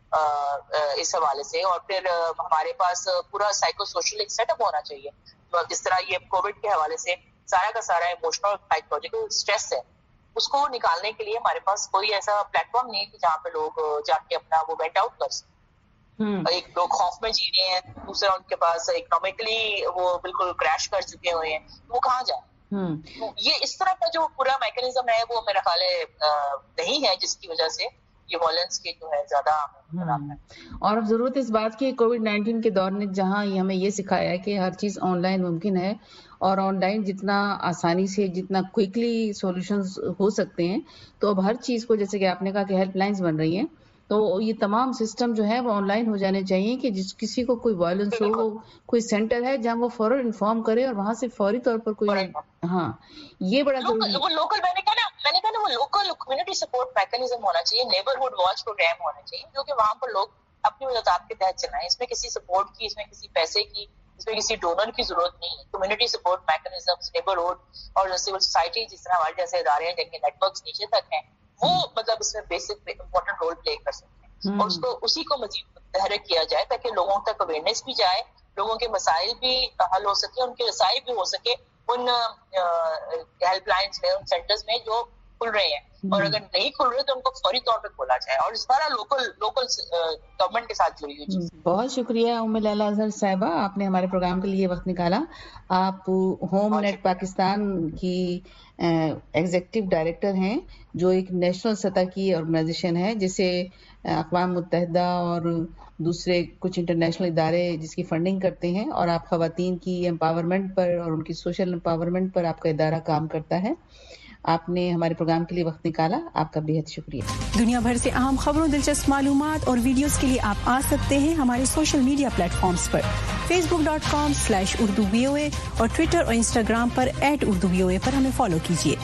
اس حوالے سے اور پھر ہمارے پاس پورا سائیکو سوشل ایک سیٹ اپ ہونا چاہیے. جس طرح یہ کووڈ کے حوالے سے سارا کا سارا ایموشنل سائیکولوجیکل اسٹریس ہے اس کو نکالنے کے لیے ہمارے پاس کوئی ایسا پلیٹ فارم نہیں ہے کہ جہاں پہ لوگ جا کے اپنا وہ وینٹ آؤٹ کر سکیں. ایک لوگ خوف میں جی رہے ہیں، دوسرا ان کے پاس اکنامکلی وہ بالکل کریش کر چکے ہوئے ہیں، وہ کہاں جائیں؟ یہ اس طرح کا جو پورا میکینزم ہے وہ میرا خیال ہے نہیں ہے جس کی وجہ سے یہ وائلنس کے جو ہے زیادہ. اور اب ضرورت اس بات کی کووڈ نائنٹین کے دور نے جہاں ہمیں یہ سکھایا ہے کہ ہر چیز آن لائن ممکن ہے اور آن لائن جتنا آسانی سے جتنا کوئکلی سولوشنز ہو سکتے ہیں تو اب ہر چیز کو جیسے کہ آپ نے کہا کہ ہیلپ لائنز بن رہی ہیں تو یہ تمام سسٹم جو ہے وہ آن لائن ہو جانے چاہیے کہ جس کسی کو کوئی وائلنس ہو وہ کوئی سینٹر ہے جہاں وہ فوراً انفارم کرے اور وہاں سے فوری طور پر کوئی. ہاں یہ بڑا ضروری ہے. وہ لوکل میں نے کہا نا میں نے کہا نا وہ لوکل کمیونٹی سپورٹ میکینزم ہونا چاہیے، نیبرہڈ واچ پروگرام ہونا چاہیے جو کہ وہاں پر لوگ اپنی وجوہات کے تحت چلائیں. اس میں کسی سپورٹ کی، اس میں کسی پیسے کی، اس میں کسی ڈونر کی ضرورت نہیں ہے. کمیونٹی سپورٹ میکینزم، نیبرہڈ اور سول سوسائٹی جس طرح ہمارے جیسے ادارے ہیں جن کے نیٹ ورکس نیچے تک ہیں وہ مطلب اس میں بیسک امپورٹنٹ رول پلے کر سکتے ہیں اور اس کو اسی کو مزید متحرک کیا جائے تاکہ لوگوں تک اویئرنیس بھی جائے، لوگوں کے مسائل بھی حل ہو سکے، ان کے رسائی بھی ہو سکے ان ہیلپ لائنز میں، ان سینٹرز میں جو کھل رہے ہیں اور اگر نہیں کھل رہے تو ان کو فوری طور پہ کھولا جائے اور اس طرح لوکل لوکل گورنمنٹ کے ساتھ جڑی ہوئی چیز. بہت شکریہ ام لیلہ اظہر صاحبہ، آپ نے ہمارے پروگرام کے لیے وقت نکالا. آپ ہوم نیٹ پاکستان کی ایگزیکٹو ڈائریکٹر ہیں جو ایک نیشنل سطح کی آرگنائزیشن ہے جسے اقوام متحدہ اور دوسرے کچھ انٹرنیشنل ادارے جس کی فنڈنگ کرتے ہیں اور آپ خواتین کی امپاورمنٹ پر اور ان کی سوشل امپاورمنٹ پر آپ کا ادارہ کام کرتا ہے. آپ نے ہمارے پروگرام کے لیے وقت نکالا، آپ کا بہت شکریہ. دنیا بھر سے اہم خبروں، دلچسپ معلومات اور ویڈیوز کے لیے آپ آ سکتے ہیں ہمارے سوشل میڈیا پلیٹ فارمز پر Facebook dot com slash Urdu V O A اور ٹویٹر اور انسٹاگرام پر at Urdu V O A پر ہمیں فالو کیجیے.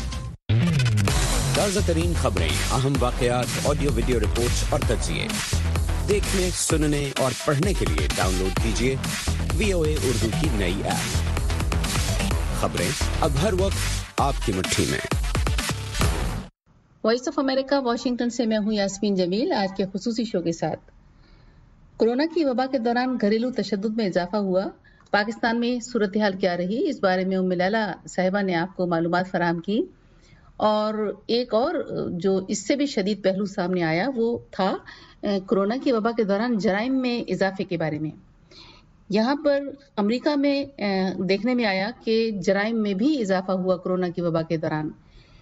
تازہ ترین خبریں، اہم واقعات، آڈیو ویڈیو رپورٹس اور تجزیے دیکھنے، سننے اور پڑھنے کے لیے ڈاؤن لوڈ کیجیے وی او اے اردو کی نئی ایپ. خبریں اب ہر وقت آپ کی مٹھی میں. وائس آف امریکہ واشنگٹن سے میں ہوں یاسمین جمیل. آج کے خصوصی شو کے ساتھ कोरोना की वबा के दौरान घरेलू तशद्दुद में इजाफा हुआ, पाकिस्तान में सूरत हाल क्या रही, इस बारे में उम्मे लैला साहिबा ने आपको मालूमात फराहम की। और एक और जो इससे भी शदीद पहलू सामने आया वो था कोरोना की वबा के दौरान जराइम में इजाफे के बारे में। यहाँ पर अमेरिका में देखने में आया कि जराइम में भी इजाफा हुआ कोरोना की वबा के दौरान।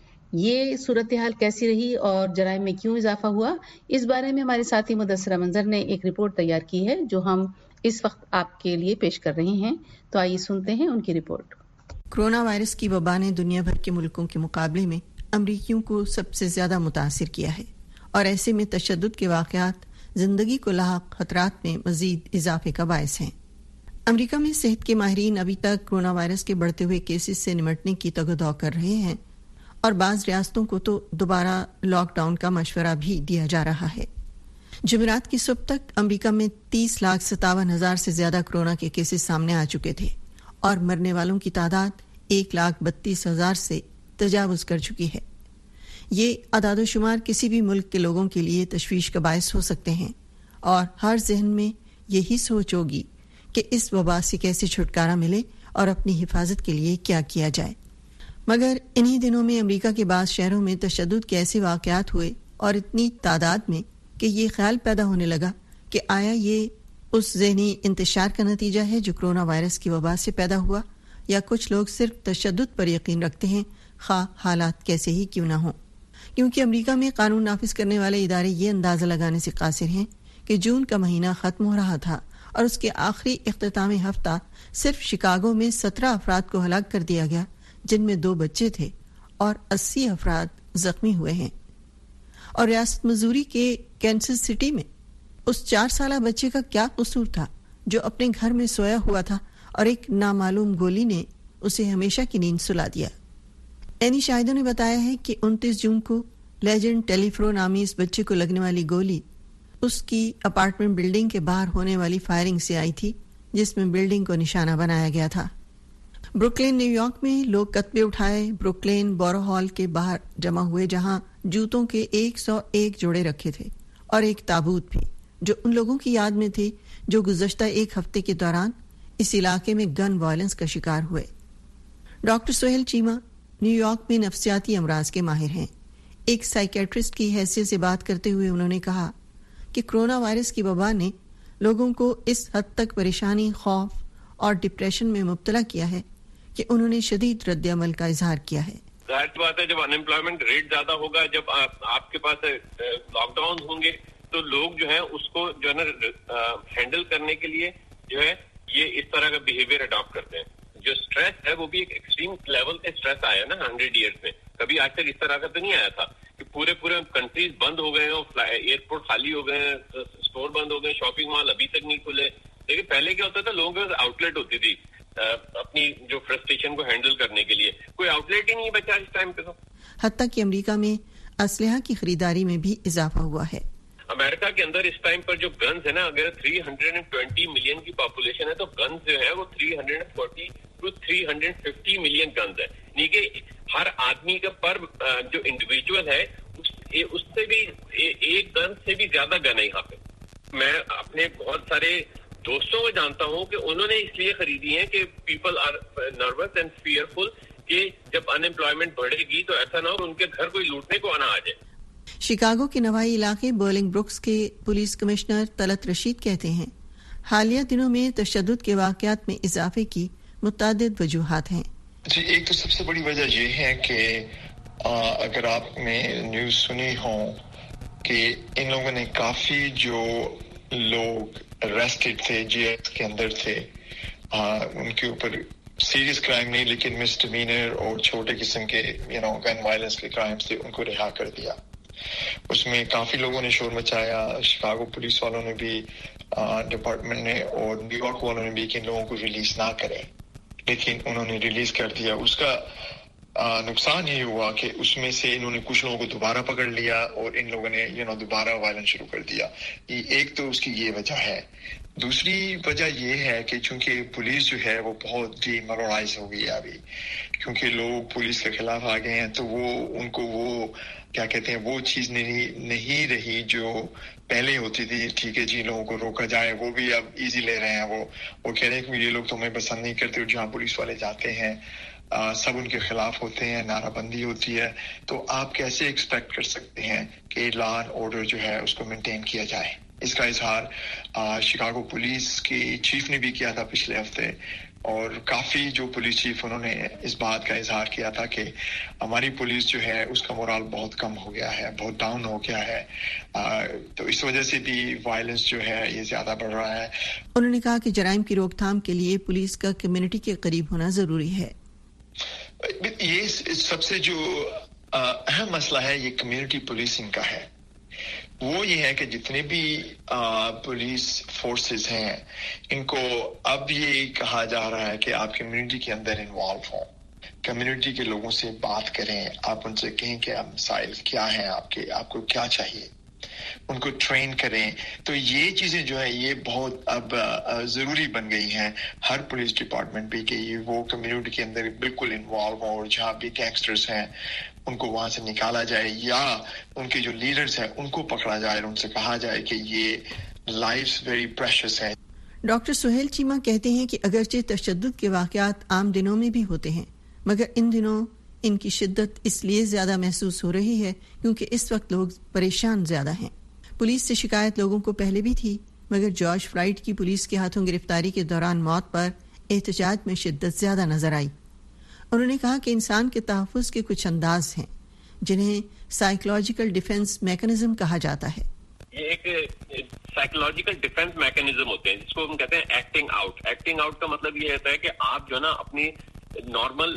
ये सूरत हाल कैसी रही और जराइम में क्यों इजाफा हुआ, इस बारे में हमारे साथी मुदस्सिरा मंजर ने एक रिपोर्ट तैयार की है जो हम इस वक्त आपके लिए पेश कर रहे हैं। तो आइए सुनते हैं उनकी रिपोर्ट। कोरोना वायरस की वबा ने दुनिया भर के मुल्कों के मुकाबले में अमरीकियों को सबसे ज्यादा मुतासिर किया है और ऐसे में तशद्दुद के वाक़यात जिंदगी को लाहक खतरात में मजीद इजाफे का बायस हैं। अमरीका में सेहत के माहिरीन अभी तक कोरोना वायरस के बढ़ते हुए केसेस से निमटने की तगदौ कर रहे हैं और बाज़ रियासतों को तो दोबारा लॉकडाउन का मशवरा भी दिया जा रहा है। जुमेरात की सुबह तक अमरीका में तीस लाख सतावन हजार से ज्यादा कोरोना के केसेस सामने आ चुके थे और मरने वालों की तादाद एक लाख बत्तीस हजार से तजावुज कर चुकी है। ये अदादोशुमार किसी भी मुल्क के लोगों के लिए तशवीश का बायस हो सकते हैं और हर जहन में यही सोच होगी कि इस वबा से कैसे छुटकारा मिले और अपनी हिफाजत के लिए क्या किया जाए। मगर इन्हीं दिनों में अमेरिका के बाद शहरों में तशद्दुद के ऐसे वाक़यात हुए और इतनी तादाद में कि ये ख्याल पैदा होने लगा कि आया ये उस ज़हनी इंतशार का नतीजा है जो कोरोना वायरस की वबा से पैदा हुआ, या कुछ लोग सिर्फ तशद्दुद पर यकीन रखते हैं खा हालात कैसे ही क्यों ना हो। क्योंकि अमेरिका में कानून नाफिज करने वाले इदारे ये अंदाज़ा लगाने से कासिर हैं कि जून का महीना ख़त्म हो रहा था और उसके आखिरी इख्तितामी हफ्ता सिर्फ शिकागो में सत्रह अफराद को हलाक कर दिया गया, जिनमें दो बच्चे थे और अस्सी अफराद जख्मी हुए हैं। और रियासत मसूरी के कैंसस सिटी में उस चार साला बच्चे का क्या कसूर था जो अपने घर में सोया हुआ था और एक नामालूम गोली ने उसे हमेशा की नींद सुला दिया। एनी शाहिदों ने बताया है कि उनतीस जून को लेजेंड टेलीफ्रो नामी इस बच्चे को लगने वाली गोली उसकी अपार्टमेंट बिल्डिंग के बाहर होने वाली फायरिंग से आई थी, जिसमें बिल्डिंग को निशाना बनाया गया था। ब्रुकलिन न्यूयॉर्क में लोग कत्बे उठाए ब्रुकलिन बोरो हॉल के बाहर जमा हुए, जहां जूतों के एक सौ एक जोड़े रखे थे और एक ताबूत भी जो उन लोगों की याद में थे जो गुज़श्ता एक हफ्ते के दौरान इस इलाके में गन वायलेंस का शिकार हुए। डॉक्टर सोहेल चीमा न्यूयॉर्क में नफ्सियाती अमराज के माहिर हैं। एक साइकेट्रिस्ट की हैसियत से बात करते हुए उन्होंने कहा कि कोरोना वायरस की वबा ने लोगों को इस हद तक परेशानी, खौफ और डिप्रेशन में मुब्तला किया है कि उन्होंने शदीद रद्द अमल का इजहार किया है। जाहिर बात है, जब अनएम्प्लॉयमेंट रेट ज्यादा होगा, जब आप, आपके पास लॉकडाउन होंगे तो लोग जो है उसको जो है ना हैंडल करने के लिए जो है ये इस तरह का बिहेवियर अडॉप्ट करते हैं। जो स्ट्रेस है वो भी एक एक्सट्रीम लेवल पे स्ट्रेस आया ना हंड्रेड ईयर्स में, कभी आज तक इस तरह का तो नहीं आया था कि पूरे पूरे कंट्रीज बंद हो गए हैं, एयरपोर्ट खाली हो गए हैं, स्टोर बंद हो गए, शॉपिंग मॉल अभी तक नहीं खुले। लेकिन पहले क्या होता था, लोगों के पास आउटलेट होती थी अपनी जो फ्रस्ट्रेशन को हैंडल करने के लिए। कोई आउटलेट ही नहीं बचा इस टाइम पे तो। हत्ता कि अमेरिका में असलहा की खरीदारी में भी इजाफा हुआ है। अमेरिका के अंदर इस टाइम पर जो गन्स है ना, अगर तीन सौ बीस मिलियन की पॉपुलेशन है तो गन्स जो है वो तीन सौ चालीस टू तीन सौ पचास मिलियन गन्स है। यानी कि हर आदमी का पर जो इंडिविजुअल है उस, उससे भी एक गन से भी ज्यादा गन है यहाँ पे। मैं अपने बहुत सारे दोस्तों को जानता हूँ कि उन्होंने इसलिए खरीदी है कि people are nervous and fearful कि जब अनएम्प्लॉयमेंट बढ़ेगी तो ऐसा ना हो उनके घर कोई लूटने को आना आ जाए। शिकागो के नवाई इलाके बोलिंग ब्रुक्स के पुलिस कमिश्नर तलत रशीद कहते हैं, हालिया दिनों में तशद्दुद के वाक़यात में इजाफे की मुतादिद वजूहात हैं। जी, एक तो सबसे बड़ी वजह यह है कि अगर आपने न्यूज़ सुनी हो कि इन लोगों ने काफी जो लोग अरेस्टेड थे, जेल के अंदर थे, आ, उनके ऊपर सीरियस क्राइम नहीं लेकिन मिसडिमीनर और छोटे किस्म के यू नो गन वायलेंस के क्राइम्स थे, उनको रिहा कर दिया। उसमें काफी लोगों ने शोर मचाया, शिकागो पुलिस वालों ने भी, डिपार्टमेंट ने और न्यूयॉर्क वालों ने भी कि इन लोगों को रिलीज ना करें, लेकिन उन्होंने रिलीज कर दिया। उसका आ, नुकसान ये हुआ कि उसमें से इन्होंने कुछ लोगों को दोबारा पकड़ लिया और इन लोगों ने यू नो दोबारा वायलेंस शुरू कर दिया। एक तो उसकी ये वजह है। دوسری وجہ یہ ہے کہ چونکہ پولیس جو ہے وہ بہت ڈیمورلائز ہو گئی ہے ابھی، کیونکہ لوگ پولیس کے خلاف آ گئے ہیں، تو وہ ان کو وہ کیا کہتے ہیں وہ چیز نہیں نہیں رہی جو پہلے ہوتی تھی. ٹھیک ہے جی، لوگوں کو روکا جائے، وہ بھی اب ایزی لے رہے ہیں. وہ وہ کہہ رہے ہیں کہ یہ لوگ تمہیں پسند نہیں کرتے، اور جہاں پولیس والے جاتے ہیں آ, سب ان کے خلاف ہوتے ہیں، نعرہ بندی ہوتی ہے. تو آپ کیسے ایکسپیکٹ کر سکتے ہیں کہ لا اینڈ آرڈر جو ہے اس کو مینٹین کیا جائے؟ اس کا اظہار شکاگو پولیس کی چیف نے بھی کیا تھا پچھلے ہفتے، اور کافی جو پولیس چیف انہوں نے اس بات کا اظہار کیا تھا کہ ہماری پولیس جو ہے اس کا مورال بہت کم ہو گیا ہے، بہت ڈاؤن ہو گیا ہے. تو اس وجہ سے بھی وائلنس جو ہے یہ زیادہ بڑھ رہا ہے. انہوں نے کہا کہ جرائم کی روک تھام کے لیے پولیس کا کمیونٹی کے قریب ہونا ضروری ہے. یہ سب سے جو اہم مسئلہ ہے یہ کمیونٹی پولیسنگ کا ہے. وہ یہ ہے کہ جتنے بھی پولیس فورسز ہیں ان کو اب یہ کہا جا رہا ہے کہ آپ کمیونٹی کے اندر انوالو ہوں، کمیونٹی کے لوگوں سے بات کریں، آپ ان سے کہیں کہ مسائل کیا ہیں آپ کے، آپ کو کیا چاہیے، ان کو ٹرین کریں. تو یہ چیزیں جو ہے یہ بہت اب ضروری بن گئی ہیں ہر پولیس ڈپارٹمنٹ بھی، کہ یہ وہ کمیونٹی کے اندر بالکل انوالو ہوں، اور جہاں بھی گینگسٹرز ہیں ان کو وہاں سے نکالا جائے، یا ان کے جو لیڈرز ہیں ان کو پکڑا جائے اور ان سے کہا جائے کہ یہ لائفز ویری پریشس ہیں. ڈاکٹر سہیل چیمہ کہتے ہیں کہ اگرچہ تشدد کے واقعات عام دنوں میں بھی ہوتے ہیں، مگر ان دنوں ان کی شدت اس لیے زیادہ محسوس ہو رہی ہے کیونکہ اس وقت لوگ پریشان زیادہ ہیں. پولیس سے شکایت لوگوں کو پہلے بھی تھی، مگر جارج فلائیڈ کی پولیس کے ہاتھوں گرفتاری کے دوران موت پر احتجاج میں شدت زیادہ نظر آئی. انہوں نے کہا کہ انسان کے تحفظ کے کچھ انداز ہیں جنہیں سائیکولوجیکل ڈیفنس میکانزم کہا جاتا ہے. یہ ایک سائیکولوجیکل ڈیفنس میکانزم ہوتے ہیں جس کو ہم کہتے ہیں ایکٹنگ آؤٹ. ایکٹنگ آؤٹ کا مطلب یہ ہوتا ہے کہ آپ جو ہے نا اپنی نارمل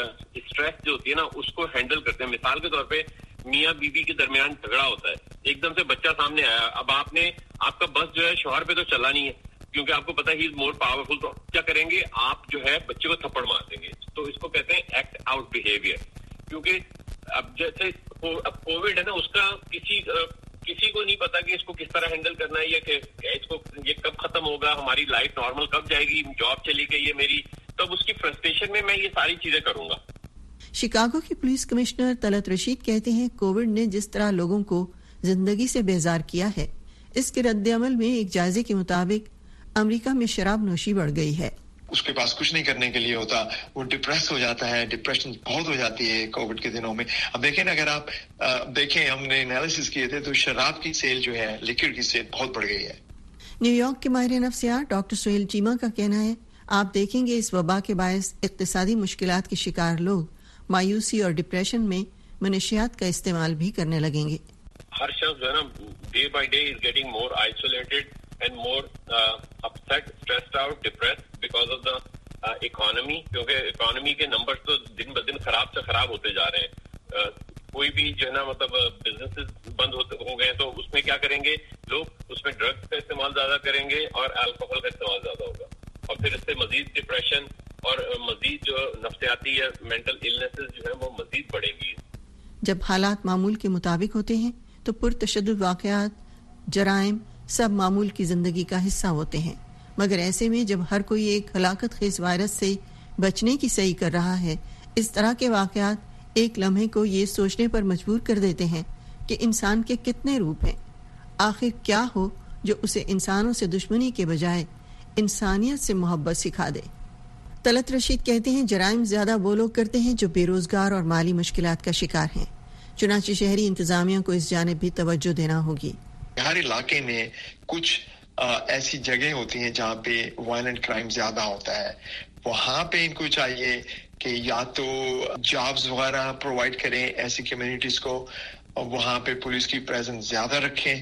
اسٹریس جو ہوتی ہے نا اس کو ہینڈل کرتے ہیں. مثال کے طور پہ میاں بیوی کے درمیان جھگڑا ہوتا ہے، ایک دم سے بچہ سامنے آیا، اب آپ نے آپ کا بس جو ہے شوہر پہ تو چلا نہیں ہے کیونکہ آپ کو پتا ہی از مور پاورفل، تو کیا کریں گے آپ جو ہے بچے کو تھپڑ مار دیں گے. تو اس کو کہتے ہیں ایکٹ آؤٹ بیہیویئر. کیونکہ اب جیسے اب کووڈ ہے نا، اس کا کسی کسی کو نہیں پتا کہ اس کو کس طرح ہینڈل کرنا ہے، یا کہ اس کو یہ کب ختم ہوگا، ہماری لائف نارمل کب جائے گی، جاب چلی گئی ہے میری، تب اس کی فرسٹریشن میں میں یہ ساری چیزیں کروں گا. شکاگو کی پولیس کمشنر طلعت رشید کہتے ہیں کووڈ نے جس طرح لوگوں کو زندگی سے بیزار کیا ہے، اس کے رد عمل میں ایک جائزے کے مطابق امریکہ میں شراب نوشی بڑھ گئی ہے. اس کے پاس کچھ نہیں کرنے کے لیے ہوتا، وہ ڈپریس ہو جاتا ہے، ڈپریشن بہت ہو جاتی ہے کووڈ کے دنوں میں. اب دیکھیں نا، اگر آپ دیکھیں ہم نے انالیسس کیے تھے تو شراب کی سیل جو ہے، لیکر کی سیل بہت بڑھ گئی ہے. نیو یارک کے ماہر نفسیات ڈاکٹر سہیل چیمہ کا کہنا ہے آپ دیکھیں گے اس وبا کے باعث اقتصادی مشکلات کے شکار لوگ مایوسی اور ڈپریشن میں منشیات کا استعمال بھی کرنے لگیں گے. ہر شخص جو ہے نا day by day is getting more isolated and more uh, upset, stressed out, depressed because of the uh, economy. کیونکہ اکانومی کے نمبر تو دن بدن خراب سے خراب ہوتے جا رہے ہیں. uh, کوئی بھی جو ہے نا مطلب بزنس بند ہو گئے تو اس میں کیا کریں گے لوگ، اس میں ڈرگس کا استعمال زیادہ کریں گے اور الکوہل کا استعمال زیادہ ہوگا، اور پھر اس سے مزید ڈپریشن اور مزید جو نفسیاتی یا مینٹل النیسز جو ہے وہ مزید بڑھیں گی. جب حالات معمول کے مطابق ہوتے ہیں تو پرتشدد واقعات، جرائم سب معمول کی زندگی کا حصہ ہوتے ہیں، مگر ایسے میں جب ہر کوئی ایک ہلاکت خیز وائرس سے بچنے کی سعی کر رہا ہے، اس طرح کے واقعات ایک لمحے کو یہ سوچنے پر مجبور کر دیتے ہیں کہ انسان کے کتنے روپ ہیں، آخر کیا ہو جو اسے انسانوں سے دشمنی کے بجائے انسانیت سے محبت سکھا دے. طلعت رشید کہتے ہیں جرائم زیادہ وہ لوگ کرتے ہیں جو بے روزگار اور مالی مشکلات کا شکار ہیں، چنانچہ شہری انتظامیہ کو اس جانب بھی توجہ دینا ہوگی. ہر علاقے میں کچھ آ, ایسی جگہیں ہوتی ہیں جہاں پہ وائلنٹ کرائم زیادہ ہوتا ہے. وہاں پہ ان کو چاہیے کہ یا تو جابز وغیرہ پرووائڈ کریں ایسی کمیونٹیز کو، وہاں پہ پولیس کی پریزنس زیادہ رکھیں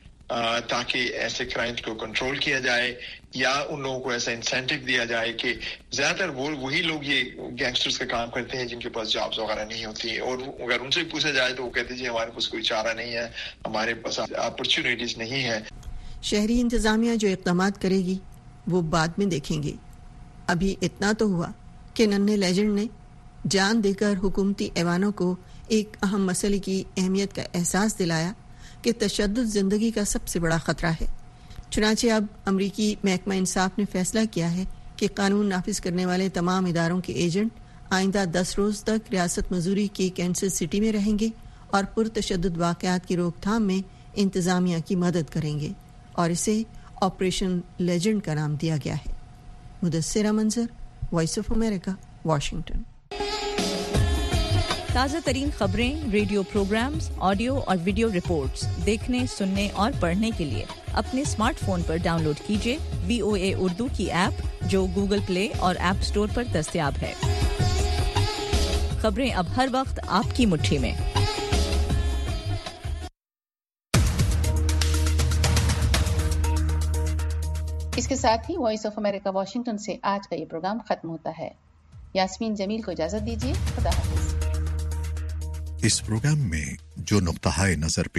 آ, تاکہ ایسے کرائمز کو کنٹرول کیا جائے، یا ان لوگوں کو ایسا انسینٹیو دیا جائے کہ زیادہ تر وہ وہی لوگ یہ گینگسٹرز کا کام کرتے ہیں جن کے پاس جابز وغیرہ نہیں ہوتی، اور اگر ان سے پوچھا جائے تو وہ کہتے ہیں جی ہمارے پاس کوئی چارہ نہیں ہے، ہمارے پاس اپرچونیٹیز نہیں ہے. شہری انتظامیہ جو اقدامات کرے گی وہ بعد میں دیکھیں گے. ابھی اتنا تو ہوا کہ ننھے لیجنڈ نے جان دے کر حکومتی ایوانوں کو ایک اہم مسئلے کی اہمیت کا احساس دلایا کہ تشدد زندگی کا سب سے بڑا خطرہ ہے. चुनाचे अब अमरीकी महकमा इंसाफ ने फैसला किया है कि कानून नाफिज करने वाले तमाम इदारों के एजेंट आइंदा दस रोज़ तक रियासत मसूरी की कैंसस सिटी में रहेंगे और पुरतशद्दुद वाक़यात की रोकथाम में इंतज़ामिया की मदद करेंगे और इसे ऑपरेशन लेजेंड का नाम दिया गया है। मुदस्सिरा मंजर, वॉइस ऑफ अमेरिका, वाशिंगटन। ताज़ा तरीन खबरें, रेडियो प्रोग्राम्स, ऑडियो और वीडियो रिपोर्ट्स देखने, सुनने और पढ़ने के लिए अपने स्मार्टफोन पर डाउनलोड कीजिए वी ओ ए उर्दू की ऐप, जो गूगल प्ले और ऐप स्टोर पर दस्तयाब है। खबरें अब हर वक्त आपकी मुट्ठी में। इसके साथ ही वॉइस ऑफ अमेरिका वाशिंगटन से आज का ये प्रोग्राम खत्म होता है। यास्मीन जमील को इजाजत दीजिए। खुदा हाफिज। इस प्रोग्राम में जो नुक्ता नजर